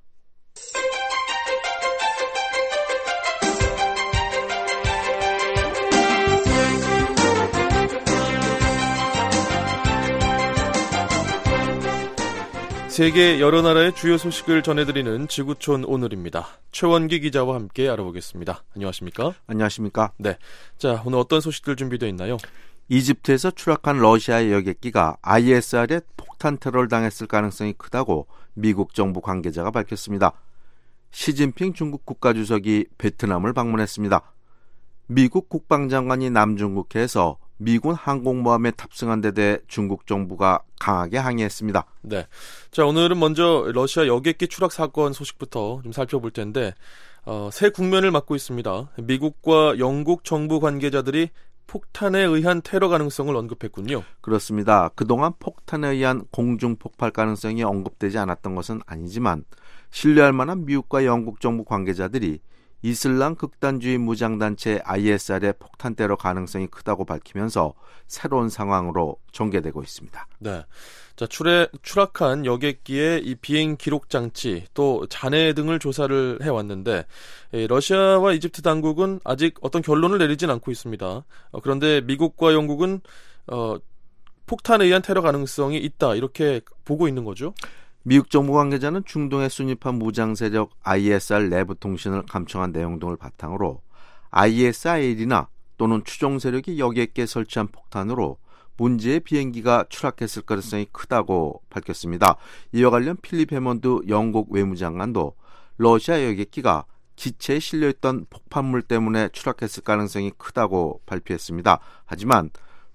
세계 여러 나라의 주요 소식을 전해드리는 지구촌 오늘입니다. 최원기 기자와 함께 알아보겠습니다. 안녕하십니까? 안녕하십니까? 네. 자, 오늘 어떤 소식들 준비되어 있나요? 이집트에서 추락한 러시아의 여객기가 아이에스알에 폭탄 테러를 당했을 가능성이 크다고 미국 정부 관계자가 밝혔습니다. 시진핑 중국 국가주석이 베트남을 방문했습니다. 미국 국방장관이 남중국해에서 미군 항공모함에 탑승한 데 대해 중국 정부가 강하게 항의했습니다. 네, 자 오늘은 먼저 러시아 여객기 추락 사건 소식부터 좀 살펴볼 텐데 어, 새 국면을 맞고 있습니다. 미국과 영국 정부 관계자들이 폭탄에 의한 테러 가능성을 언급했군요. 그렇습니다. 그동안 폭탄에 의한 공중 폭발 가능성이 언급되지 않았던 것은 아니지만 신뢰할 만한 미국과 영국 정부 관계자들이 이슬람 극단주의 무장단체 아이에스알의 폭탄 테러 가능성이 크다고 밝히면서 새로운 상황으로 전개되고 있습니다. 네, 자 추래, 추락한 여객기의 이 비행 기록 장치 또 잔해 등을 조사를 해왔는데 에, 러시아와 이집트 당국은 아직 어떤 결론을 내리진 않고 있습니다. 어, 그런데 미국과 영국은 어, 폭탄에 의한 테러 가능성이 있다 이렇게 보고 있는 거죠. 미국 정부 관계자는 중동에 순입한 무장 세력 아이에스알 내부 통신을 감청한 내용 등을 바탕으로 아이에스아일이나 또는 추종 세력이 여객기에 설치한 폭탄으로 문제의 비행기가 추락했을 가능성이 크다고 밝혔습니다. 이와 관련 필립 해먼드 영국 외무장관도 러시아 여객기가 기체에 실려있던 폭발물 때문에 추락했을 가능성이 크다고 발표했습니다. 하지만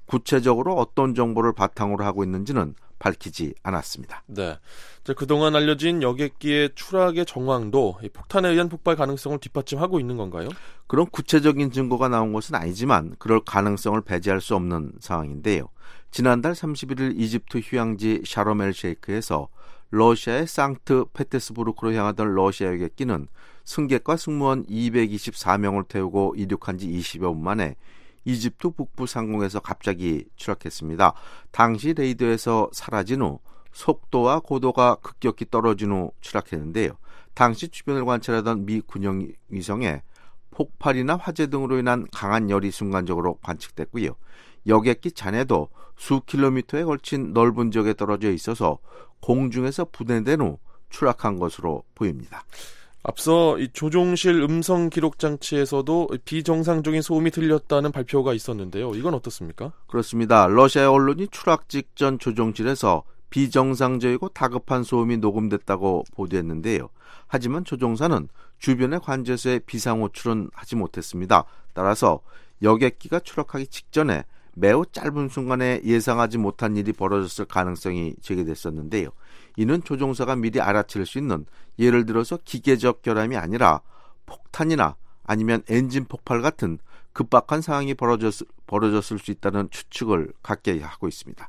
구체적으로 어떤 정보를 바탕으로 하고 있는지는 밝히지 않았습니다. 네, 그동안 알려진 여객기의 추락의 정황도 폭탄에 의한 폭발 가능성을 뒷받침하고 있는 건가요? 그런 구체적인 증거가 나온 것은 아니지만 그럴 가능성을 배제할 수 없는 상황인데요. 지난달 삼십일 일 이집트 휴양지 샤롬엘 셰이크에서 러시아의 상트페테스부르크로 향하던 러시아 여객기는 승객과 승무원 이백이십사 명을 태우고 이륙한 지 이십여 분 만에 이집트 북부 상공에서 갑자기 추락했습니다. 당시 레이더에서 사라진 후 속도와 고도가 급격히 떨어진 후 추락했는데요. 당시 주변을 관찰하던 미 군용 위성에 폭발이나 화재 등으로 인한 강한 열이 순간적으로 관측됐고요. 여객기 잔해도 수 킬로미터에 걸친 넓은 지역에 떨어져 있어서 공중에서 분해된 후 추락한 것으로 보입니다. 앞서 이 조종실 음성 기록 장치에서도 비정상적인 소음이 들렸다는 발표가 있었는데요. 이건 어떻습니까? 그렇습니다. 러시아 언론이 추락 직전 조종실에서 비정상적이고 다급한 소음이 녹음됐다고 보도했는데요. 하지만 조종사는 주변의 관제소에 비상 호출은 하지 못했습니다. 따라서 여객기가 추락하기 직전에 매우 짧은 순간에 예상하지 못한 일이 벌어졌을 가능성이 제기됐었는데요. 이는 조종사가 미리 알아챌 수 있는 예를 들어서 기계적 결함이 아니라 폭탄이나 아니면 엔진 폭발 같은 급박한 상황이 벌어졌, 벌어졌을 수 있다는 추측을 갖게 하고 있습니다.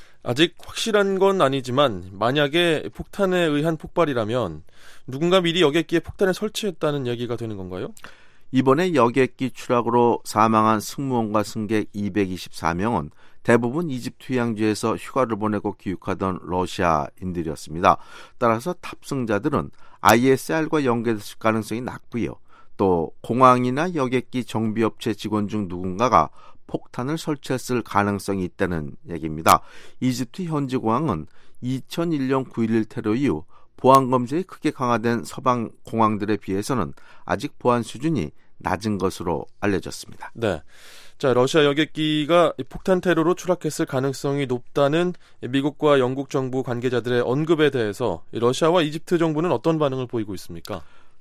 아직 확실한 건 아니지만 만약에 폭탄에 의한 폭발이라면 누군가 미리 여객기에 폭탄을 설치했다는 얘기가 되는 건가요? 이번에 여객기 추락으로 사망한 승무원과 승객 이백이십사 명은 대부분 이집트 휴양지에서 휴가를 보내고 귀국하던 러시아인들이었습니다. 따라서 탑승자들은 아이에스알과 연계됐을 가능성이 낮고요. 또 공항이나 여객기 정비업체 직원 중 누군가가 폭탄을 설치했을 가능성이 있다는 얘기입니다. 이집트 현지 공항은 이천일 년 구일일 테러 이후 보안 검색이 크게 강화된 서방 공항들에 비해서는 아직 보안 수준이 낮은 것으로 알려졌습니다. 네. 자, 러시아 여객기가 폭탄 테러로 추락했을 가능성이 높다는 미국과 영국 정부 관계자들의 언급에 대해서 러시아와 이집트 정부는 어떤 반응을 보이고 있습니까?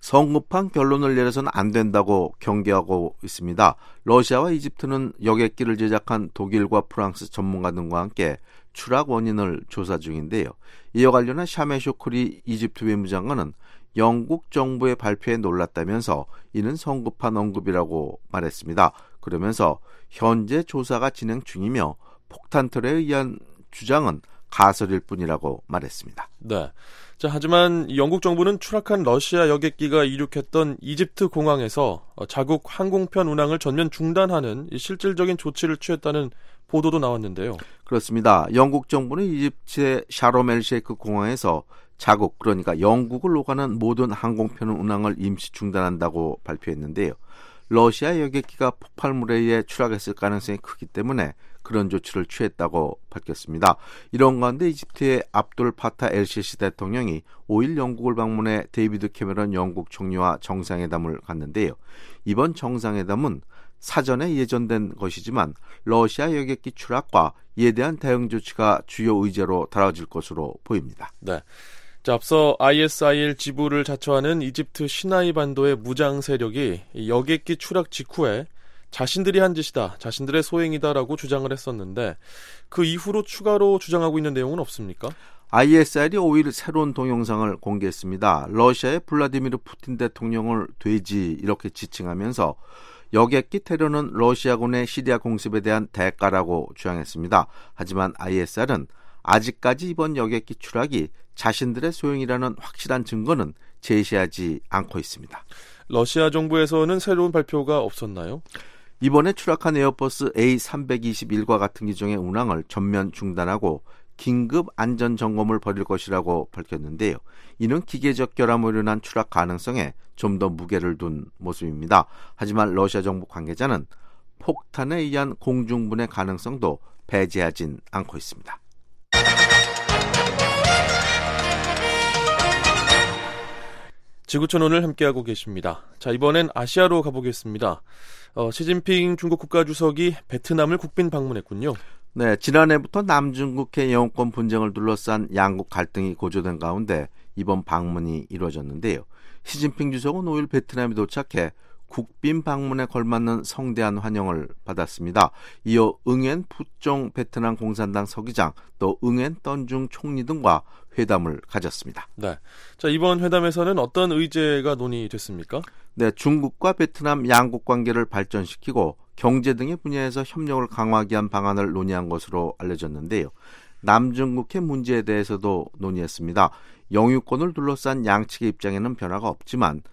성급한 결론을 내려서는 안 된다고 경계하고 있습니다. 러시아와 이집트는 여객기를 제작한 독일과 프랑스 전문가 등과 함께 추락 원인을 조사 중인데요. 이와 관련한 샤메 쇼크리 이집트 외무장관은 영국 정부의 발표에 놀랐다면서 이는 성급한 언급이라고 말했습니다. 그러면서 현재 조사가 진행 중이며 폭탄 테러에 의한 주장은 가설일 뿐이라고 말했습니다. 네. 자, 하지만 영국 정부는 추락한 러시아 여객기가 이륙했던 이집트 공항에서 자국 항공편 운항을 전면 중단하는 실질적인 조치를 취했다는 보도도 나왔는데요. 그렇습니다. 영국 정부는 이집트의 샤롬엘 셰이크 공항에서 자국, 그러니까 영국을 오가는 모든 항공편 운항을 임시 중단한다고 발표했는데요. 러시아 여객기가 폭발물에 의해 추락했을 가능성이 크기 때문에 그런 조치를 취했다고 밝혔습니다. 이런 가운데 이집트의 압돌 파타 엘시시 대통령이 오일 영국을 방문해 데이비드 캐머런 영국 총리와 정상회담을 갖는데요. 이번 정상회담은 사전에 예정된 것이지만 러시아 여객기 추락과 이에 대한 대응 조치가 주요 의제로 다뤄질 것으로 보입니다. 네. 자, 앞서 아이에스아이엘 지부를 자처하는 이집트 시나이 반도의 무장 세력이 여객기 추락 직후에 자신들이 한 짓이다, 자신들의 소행이다라고 주장을 했었는데 그 이후로 추가로 주장하고 있는 내용은 없습니까? 아이에스알이 오일 새로운 동영상을 공개했습니다. 러시아의 블라디미르 푸틴 대통령을 돼지 이렇게 지칭하면서 여객기 테러는 러시아군의 시리아 공습에 대한 대가라고 주장했습니다. 하지만 아이에스알은 아직까지 이번 여객기 추락이 자신들의 소행이라는 확실한 증거는 제시하지 않고 있습니다. 러시아 정부에서는 새로운 발표가 없었나요? 이번에 추락한 에어버스 에이 삼백이십일과 같은 기종의 운항을 전면 중단하고 긴급 안전 점검을 벌일 것이라고 밝혔는데요. 이는 기계적 결함으로 인한 추락 가능성에 좀 더 무게를 둔 모습입니다. 하지만 러시아 정부 관계자는 폭탄에 의한 공중분해 가능성도 배제하진 않고 있습니다. 지구촌 오늘 함께하고 계십니다. 자, 이번엔 아시아로 가보겠습니다. 어, 시진핑 중국 국가주석이 베트남을 국빈 방문했군요. 네, 지난해부터 남중국해 영유권 분쟁을 둘러싼 양국 갈등이 고조된 가운데 이번 방문이 이루어졌는데요. 시진핑 주석은 오일 베트남에 도착해 국빈 방문에 걸맞는 성대한 환영을 받았습니다. 이어 응엔 푸종 베트남 공산당 서기장, 또 응엔 던중 총리 등과 회담을 가졌습니다. 네, 자 이번 회담에서는 어떤 의제가 논의됐습니까? 네, 중국과 베트남 양국 관계를 발전시키고 경제 등의 분야에서 협력을 강화하기 위한 방안을 논의한 것으로 알려졌는데요. 남중국해 문제에 대해서도 논의했습니다. 영유권을 둘러싼 양측의 입장에는 변화가 없지만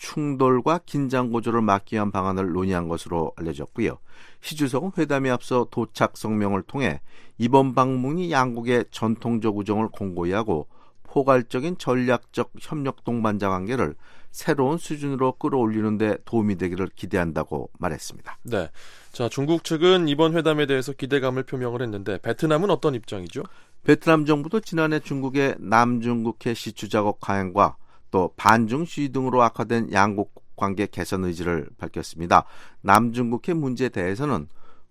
충돌과 긴장 고조를 막기 위한 방안을 논의한 것으로 알려졌고요. 시 주석은 회담에 앞서 도착 성명을 통해 이번 방문이 양국의 전통적 우정을 공고히 하고 포괄적인 전략적 협력 동반자 관계를 새로운 수준으로 끌어올리는 데 도움이 되기를 기대한다고 말했습니다. 네, 자 중국 측은 이번 회담에 대해서 기대감을 표명을 했는데 베트남은 어떤 입장이죠? 베트남 정부도 지난해 중국의 남중국해 시추 작업 강행과 또 반중 시위 등으로 악화된 양국 관계 개선 의지를 밝혔습니다. 남중국해 문제에 대해서는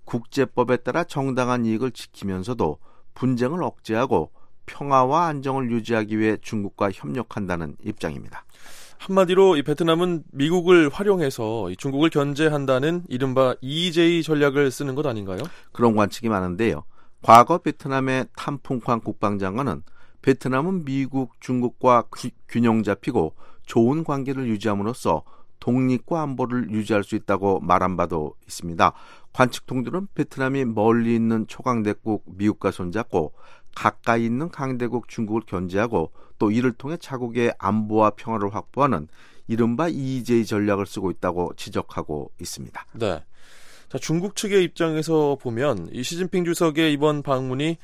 국제법에 따라 정당한 이익을 지키면서도 분쟁을 억제하고 평화와 안정을 유지하기 위해 중국과 협력한다는 입장입니다. 한마디로 이 베트남은 미국을 활용해서 이 중국을 견제한다는 이른바 이이제이 전략을 쓰는 것 아닌가요? 그런 관측이 많은데요. 과거 베트남의 탐풍쾅 국방장관은 베트남은 미국, 중국과 규, 균형 잡히고 좋은 관계를 유지함으로써 독립과 안보를 유지할 수 있다고 말한 바도 있습니다. 관측통들은 베트남이 멀리 있는 초강대국 미국과 손잡고 가까이 있는 강대국 중국을 견제하고 또 이를 통해 자국의 안보와 평화를 확보하는 이른바 이이제이 전략을 쓰고 있다고 지적하고 있습니다. 네. 자, 중국 측의 입장에서 보면 이 시진핑 주석의 이번 방문이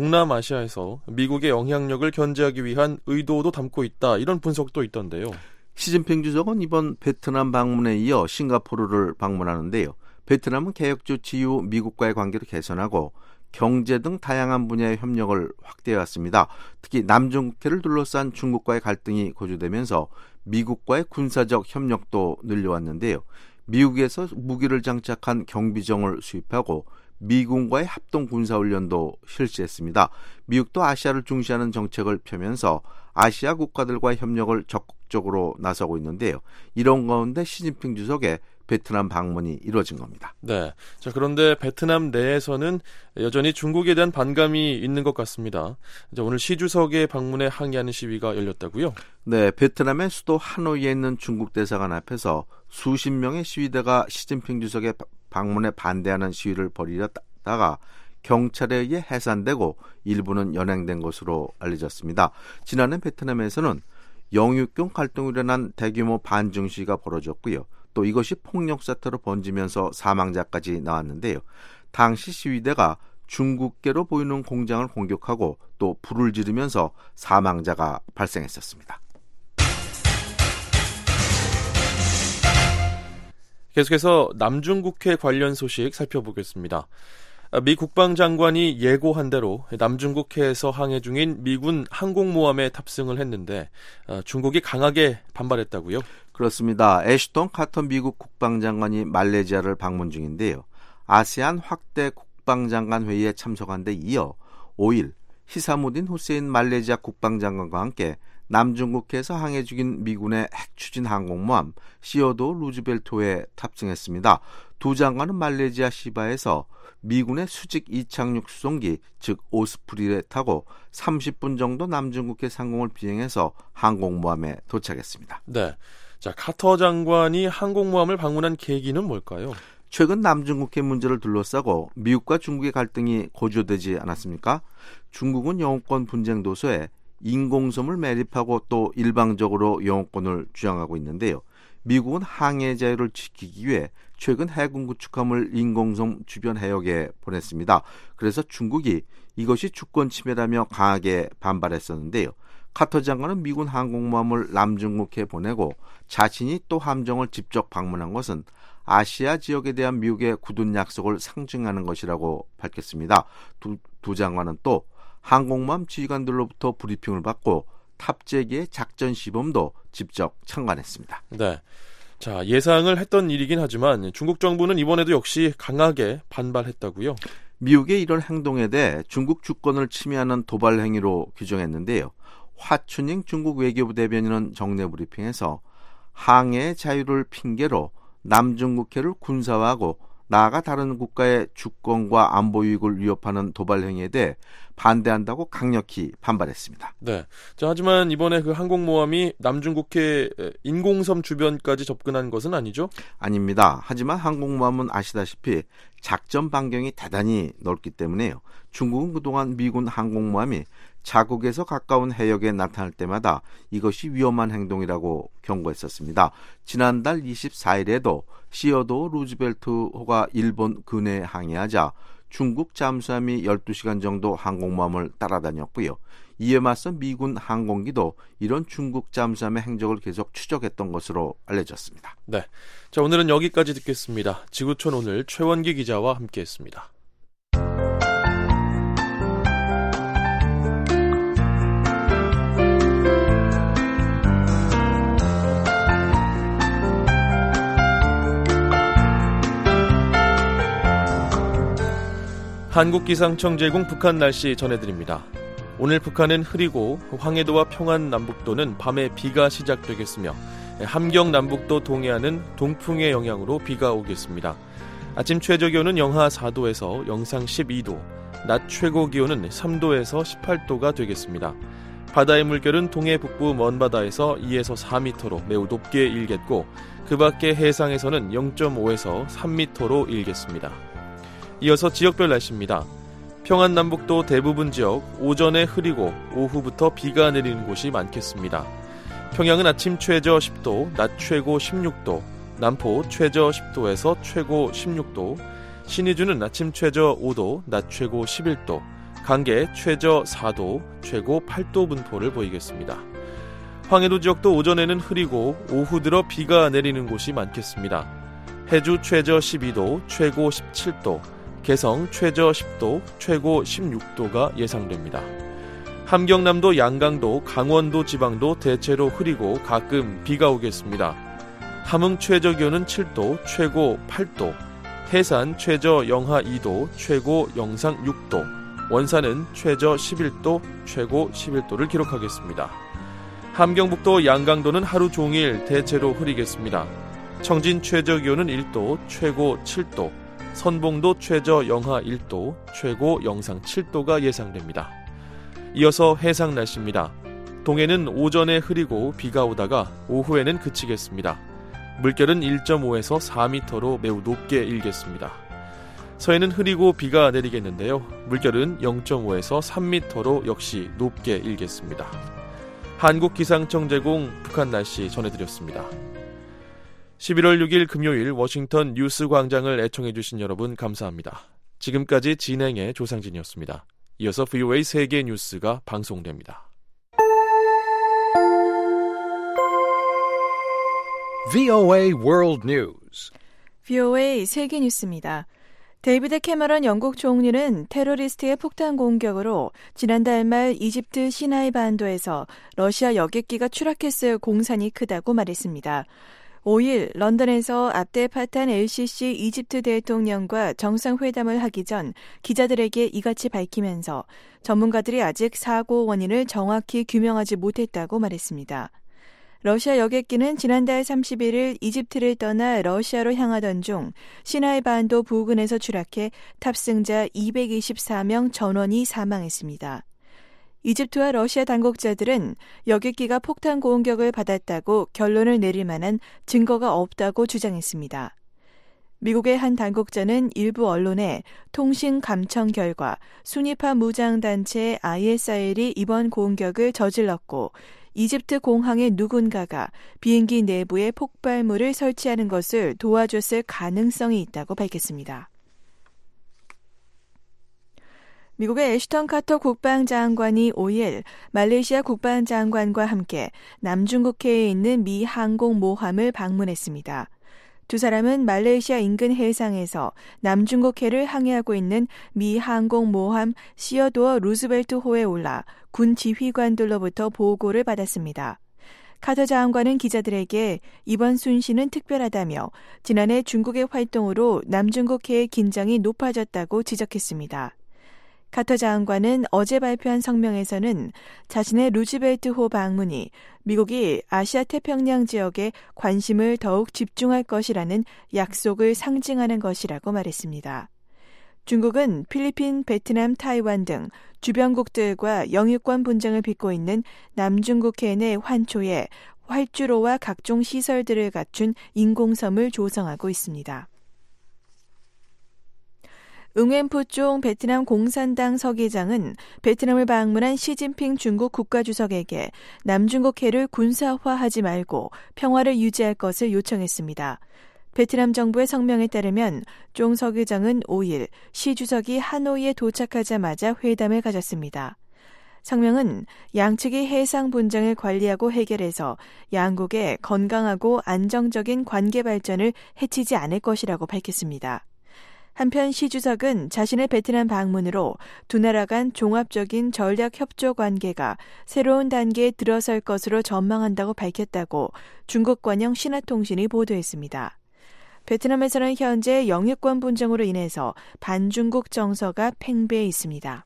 동남아시아에서 미국의 영향력을 견제하기 위한 의도도 담고 있다, 이런 분석도 있던데요. 시진핑 주석은 이번 베트남 방문에 이어 싱가포르를 방문하는데요. 베트남은 개혁 조치 이후 미국과의 관계를 개선하고 경제 등 다양한 분야의 협력을 확대해왔습니다. 특히 남중국해를 둘러싼 중국과의 갈등이 고조되면서 미국과의 군사적 협력도 늘려왔는데요. 미국에서 무기를 장착한 경비정을 수입하고 미군과의 합동 군사훈련도 실시했습니다. 미국도 아시아를 중시하는 정책을 펴면서 아시아 국가들과의 협력을 적극적으로 나서고 있는데요. 이런 가운데 시진핑 주석의 베트남 방문이 이루어진 겁니다. 네. 자, 그런데 베트남 내에서는 여전히 중국에 대한 반감이 있는 것 같습니다. 이제 오늘 시 주석의 방문에 항의하는 시위가 열렸다고요? 네, 베트남의 수도 하노이에 있는 중국 대사관 앞에서 수십 명의 시위대가 시진핑 주석의 방문에 반대하는 시위를 벌이다가 경찰에 의해 해산되고 일부는 연행된 것으로 알려졌습니다. 지난해 베트남에서는 영유권 갈등으로 일어난 대규모 반중 시위가 벌어졌고요. 또 이것이 폭력 사태로 번지면서 사망자까지 나왔는데요. 당시 시위대가 중국계로 보이는 공장을 공격하고 또 불을 지르면서 사망자가 발생했었습니다. 계속해서 남중국해 관련 소식 살펴보겠습니다. 미 국방장관이 예고한 대로 남중국해에서 항해 중인 미군 항공모함에 탑승을 했는데 중국이 강하게 반발했다고요? 그렇습니다. 애쉬톤 카터 미국 국방장관이 말레이시아를 방문 중인데요. 아세안 확대 국방장관 회의에 참석한 데 이어 오일 히사무딘 후세인 말레이시아 국방장관과 함께 남중국해에서 항해 중인 미군의 핵추진 항공모함 시어도 루즈벨트호에 탑승했습니다. 두 장관은 말레이시아 시바에서 미군의 수직 이착륙 수송기 즉 오스프리를 타고 삼십 분 정도 남중국해 상공을 비행해서 항공모함에 도착했습니다. 네, 자 카터 장관이 항공모함을 방문한 계기는 뭘까요? 최근 남중국해 문제를 둘러싸고 미국과 중국의 갈등이 고조되지 않았습니까? 중국은 영유권 분쟁 도서에 인공섬을 매립하고 또 일방적으로 영유권을 주장하고 있는데요. 미국은 항해 자유를 지키기 위해 최근 해군 구축함을 인공섬 주변 해역에 보냈습니다. 그래서 중국이 이것이 주권 침해라며 강하게 반발했었는데요. 카터 장관은 미군 항공모함을 남중국해에 보내고 자신이 또 함정을 직접 방문한 것은 아시아 지역에 대한 미국의 굳은 약속을 상징하는 것이라고 밝혔습니다. 두, 두 장관은 또 항공모함 지휘관들로부터 브리핑을 받고 탑재기의 작전 시범도 직접 참관했습니다. 네. 자, 예상을 했던 일이긴 하지만 중국 정부는 이번에도 역시 강하게 반발했다고요? 미국의 이런 행동에 대해 중국 주권을 침해하는 도발 행위로 규정했는데요. 화춘잉 중국 외교부 대변인은 정례 브리핑에서 항해의 자유를 핑계로 남중국해를 군사화하고 나아가 다른 국가의 주권과 안보 유익을 위협하는 도발 행위에 대해 반대한다고 강력히 반발했습니다. 네. 자, 하지만 이번에 그 항공모함이 남중국해 인공섬 주변까지 접근한 것은 아니죠? 아닙니다. 하지만 항공모함은 아시다시피 작전 반경이 대단히 넓기 때문에요. 중국은 그동안 미군 항공모함이 자국에서 가까운 해역에 나타날 때마다 이것이 위험한 행동이라고 경고했었습니다. 지난달 이십사일에도 시어도 루즈벨트호가 일본 근해에 항해하자 중국 잠수함이 열두 시간 정도 항공모함을 따라다녔고요. 이에 맞서 미군 항공기도 이런 중국 잠수함의 행적을 계속 추적했던 것으로 알려졌습니다. 네, 자 오늘은 여기까지 듣겠습니다. 지구촌 오늘 최원기 기자와 함께했습니다. 한국기상청 제공 북한 날씨 전해드립니다. 오늘 북한은 흐리고 황해도와 평안 남북도는 밤에 비가 시작되겠으며 함경 남북도 동해안은 동풍의 영향으로 비가 오겠습니다. 아침 최저기온은 영하 사도에서 영상 십이도, 낮 최고기온은 삼도에서 십팔도가 되겠습니다. 바다의 물결은 동해 북부 먼바다에서 이에서 사 미터로 매우 높게 일겠고 그 밖의 해상에서는 영점오에서 삼 미터로 일겠습니다. 이어서 지역별 날씨입니다. 평안 남북도 대부분 지역 오전에 흐리고 오후부터 비가 내리는 곳이 많겠습니다. 평양은 아침 최저 십도, 낮 최고 십육도, 남포 최저 십도에서 최고 십육도, 신의주는 아침 최저 오도, 낮 최고 십일도, 강계 최저 사도, 최고 팔도 분포를 보이겠습니다. 황해도 지역도 오전에는 흐리고 오후 들어 비가 내리는 곳이 많겠습니다. 해주 최저 십이도, 최고 십칠도, 개성 최저 십도, 최고 십육도가 예상됩니다. 함경남도, 양강도, 강원도 지방도 대체로 흐리고 가끔 비가 오겠습니다. 함흥 최저 기온은 칠도, 최고 팔도, 해산 최저 영하 이도, 최고 영상 육도, 원산은 최저 십일도, 최고 십일도를 기록하겠습니다. 함경북도, 양강도는 하루 종일 대체로 흐리겠습니다. 청진 최저 기온은 일도, 최고 칠도, 선봉도 최저 영하 일도, 최고 영상 칠도가 예상됩니다. 이어서 해상 날씨입니다. 동해는 오전에 흐리고 비가 오다가 오후에는 그치겠습니다. 물결은 일점오에서 사 미터로 매우 높게 일겠습니다. 서해는 흐리고 비가 내리겠는데요. 물결은 영점오에서 삼 미터로 역시 높게 일겠습니다. 한국기상청 제공 북한 날씨 전해드렸습니다. 십일월 육일 금요일 워싱턴 뉴스 광장을 애청해주신 여러분 감사합니다. 지금까지 진행의 조상진이었습니다. 이어서 브이오에이 세계 뉴스가 방송됩니다. 브이오에이 World News. 브이오에이 세계 뉴스입니다. 데이비드 캐머런 영국 총리는 테러리스트의 폭탄 공격으로 지난달 말 이집트 시나이 반도에서 러시아 여객기가 추락했을 공산이 크다고 말했습니다. 오일 런던에서 압델 파탄 엘시시 이집트 대통령과 정상회담을 하기 전 기자들에게 이같이 밝히면서 전문가들이 아직 사고 원인을 정확히 규명하지 못했다고 말했습니다. 러시아 여객기는 지난달 삼십일일 이집트를 떠나 러시아로 향하던 중 시나이 반도 부근에서 추락해 탑승자 이백이십사명 전원이 사망했습니다. 이집트와 러시아 당국자들은 여객기가 폭탄 공격을 받았다고 결론을 내릴 만한 증거가 없다고 주장했습니다. 미국의 한 당국자는 일부 언론에 통신 감청 결과 순위파 무장단체 아이에스아이엘이 이번 공격을 저질렀고 이집트 공항의 누군가가 비행기 내부에 폭발물을 설치하는 것을 도와줬을 가능성이 있다고 밝혔습니다. 미국의 애슈턴 카터 국방장관이 오일 말레이시아 국방장관과 함께 남중국해에 있는 미 항공모함을 방문했습니다. 두 사람은 말레이시아 인근 해상에서 남중국해를 항해하고 있는 미 항공모함 시어도어 루즈벨트호에 올라 군 지휘관들로부터 보고를 받았습니다. 카터 장관은 기자들에게 이번 순시는 특별하다며 지난해 중국의 활동으로 남중국해의 긴장이 높아졌다고 지적했습니다. 카터 장관은 어제 발표한 성명에서는 자신의 루즈벨트호 방문이 미국이 아시아 태평양 지역에 관심을 더욱 집중할 것이라는 약속을 상징하는 것이라고 말했습니다. 중국은 필리핀, 베트남, 타이완 등 주변국들과 영유권 분쟁을 빚고 있는 남중국해 내 환초에 활주로와 각종 시설들을 갖춘 인공섬을 조성하고 있습니다. 응웬푸총 베트남 공산당 서기장은 베트남을 방문한 시진핑 중국 국가주석에게 남중국해를 군사화하지 말고 평화를 유지할 것을 요청했습니다. 베트남 정부의 성명에 따르면 종 서기장은 오일 시 주석이 하노이에 도착하자마자 회담을 가졌습니다. 성명은 양측이 해상 분쟁을 관리하고 해결해서 양국의 건강하고 안정적인 관계 발전을 해치지 않을 것이라고 밝혔습니다. 한편 시 주석은 자신의 베트남 방문으로 두 나라 간 종합적인 전략 협조 관계가 새로운 단계에 들어설 것으로 전망한다고 밝혔다고 중국 관영 신화통신이 보도했습니다. 베트남에서는 현재 영유권 분쟁으로 인해서 반중국 정서가 팽배해 있습니다.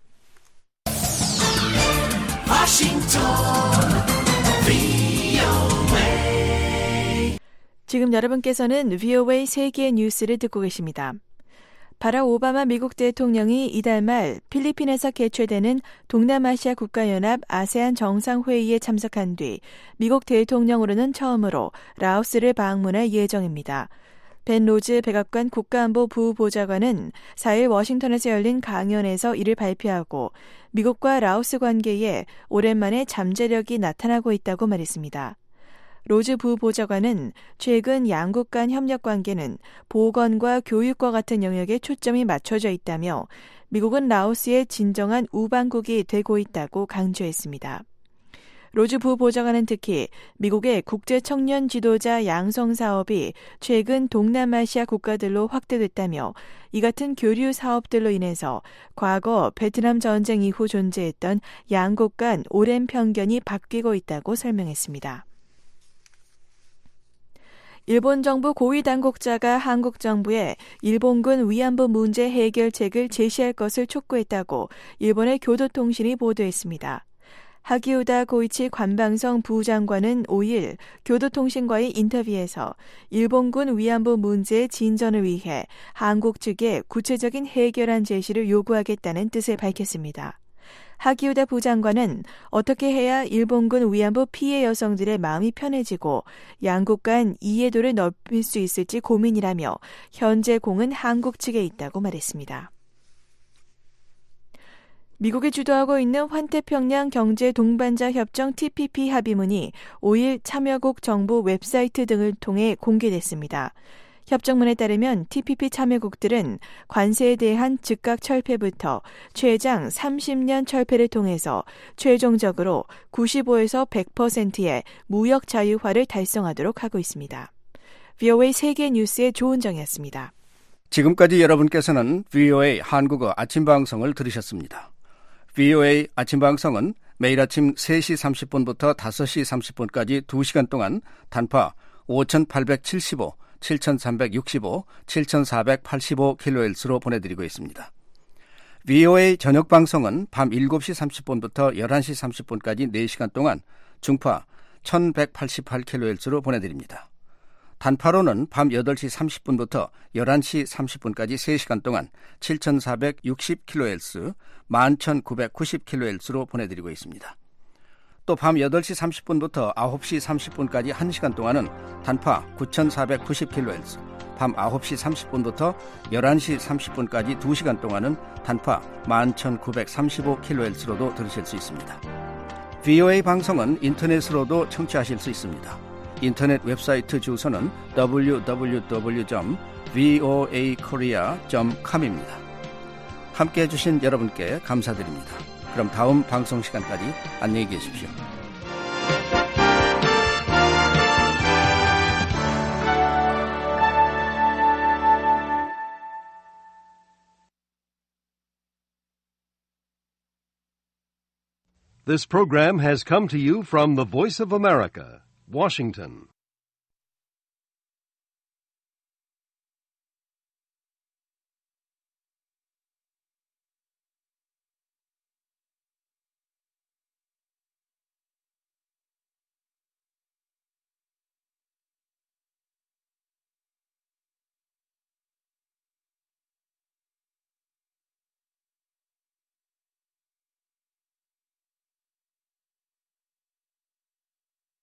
지금 여러분께서는 브이오에이 세계 뉴스를 듣고 계십니다. 바락 오바마 미국 대통령이 이달 말 필리핀에서 개최되는 동남아시아 국가연합 아세안 정상회의에 참석한 뒤 미국 대통령으로는 처음으로 라오스를 방문할 예정입니다. 벤 로즈 백악관 국가안보 부보좌관은 사일 워싱턴에서 열린 강연에서 이를 발표하고 미국과 라오스 관계에 오랜만에 잠재력이 나타나고 있다고 말했습니다. 로즈 부보좌관은 최근 양국 간 협력 관계는 보건과 교육과 같은 영역에 초점이 맞춰져 있다며 미국은 라오스의 진정한 우방국이 되고 있다고 강조했습니다. 로즈 부보좌관은 특히 미국의 국제 청년 지도자 양성 사업이 최근 동남아시아 국가들로 확대됐다며 이 같은 교류 사업들로 인해서 과거 베트남 전쟁 이후 존재했던 양국 간 오랜 편견이 바뀌고 있다고 설명했습니다. 일본 정부 고위 당국자가 한국 정부에 일본군 위안부 문제 해결책을 제시할 것을 촉구했다고 일본의 교도통신이 보도했습니다. 하기우다 고이치 관방성 부장관은 오일 교도통신과의 인터뷰에서 일본군 위안부 문제의 진전을 위해 한국 측에 구체적인 해결안 제시를 요구하겠다는 뜻을 밝혔습니다. 하기우다 부장관은 어떻게 해야 일본군 위안부 피해 여성들의 마음이 편해지고 양국 간 이해도를 넓힐 수 있을지 고민이라며 현재 공은 한국 측에 있다고 말했습니다. 미국이 주도하고 있는 환태평양 경제 동반자 협정 티피피 합의문이 오일 참여국 정부 웹사이트 등을 통해 공개됐습니다. 협정문에 따르면 티피피 참여국들은 관세에 대한 즉각 철폐부터 최장 삼십 년 철폐를 통해서 최종적으로 구십오에서 백 퍼센트의 무역 자유화를 달성하도록 하고 있습니다. 브이오에이 세계 뉴스의 조은정이었습니다. 지금까지 여러분께서는 브이오에이 한국어 아침 방송을 들으셨습니다. 브이오에이 아침 방송은 매일 아침 세 시 삼십 분부터 다섯 시 삼십 분까지 두 시간 동안 단파 오천팔백칠십오, 칠천삼백육십오, 칠천사백팔십오 킬로헤르츠로 보내드리고 있습니다. 브이오에이 저녁 방송은 밤 일곱 시 삼십 분부터 열한 시 삼십 분까지 네 시간 동안 중파 천백팔십팔 킬로헤르츠로 보내드립니다. 단파로는 밤 여덟 시 삼십 분부터 열한 시 삼십 분까지 세 시간 동안 칠천사백육십 킬로헤르츠, 만 천구백구십 킬로헤르츠로 보내드리고 있습니다. 또 밤 여덟 시 삼십 분부터 아홉 시 삼십 분까지 한 시간 동안은 단파 구천사백구십 킬로헤르츠, 밤 아홉 시 삼십 분부터 열한 시 삼십 분까지 두 시간 동안은 단파 만 천구백삼십오 킬로헤르츠로도 들으실 수 있습니다. 브이오에이 방송은 인터넷으로도 청취하실 수 있습니다. 인터넷 웹사이트 주소는 더블유 더블유 더블유 점 브이오에이 코리아 점 컴입니다. 함께해 주신 여러분께 감사드립니다. 그럼 다음 방송 시간까지 안녕히 계십시오. This program has come to you from the Voice of America, Washington.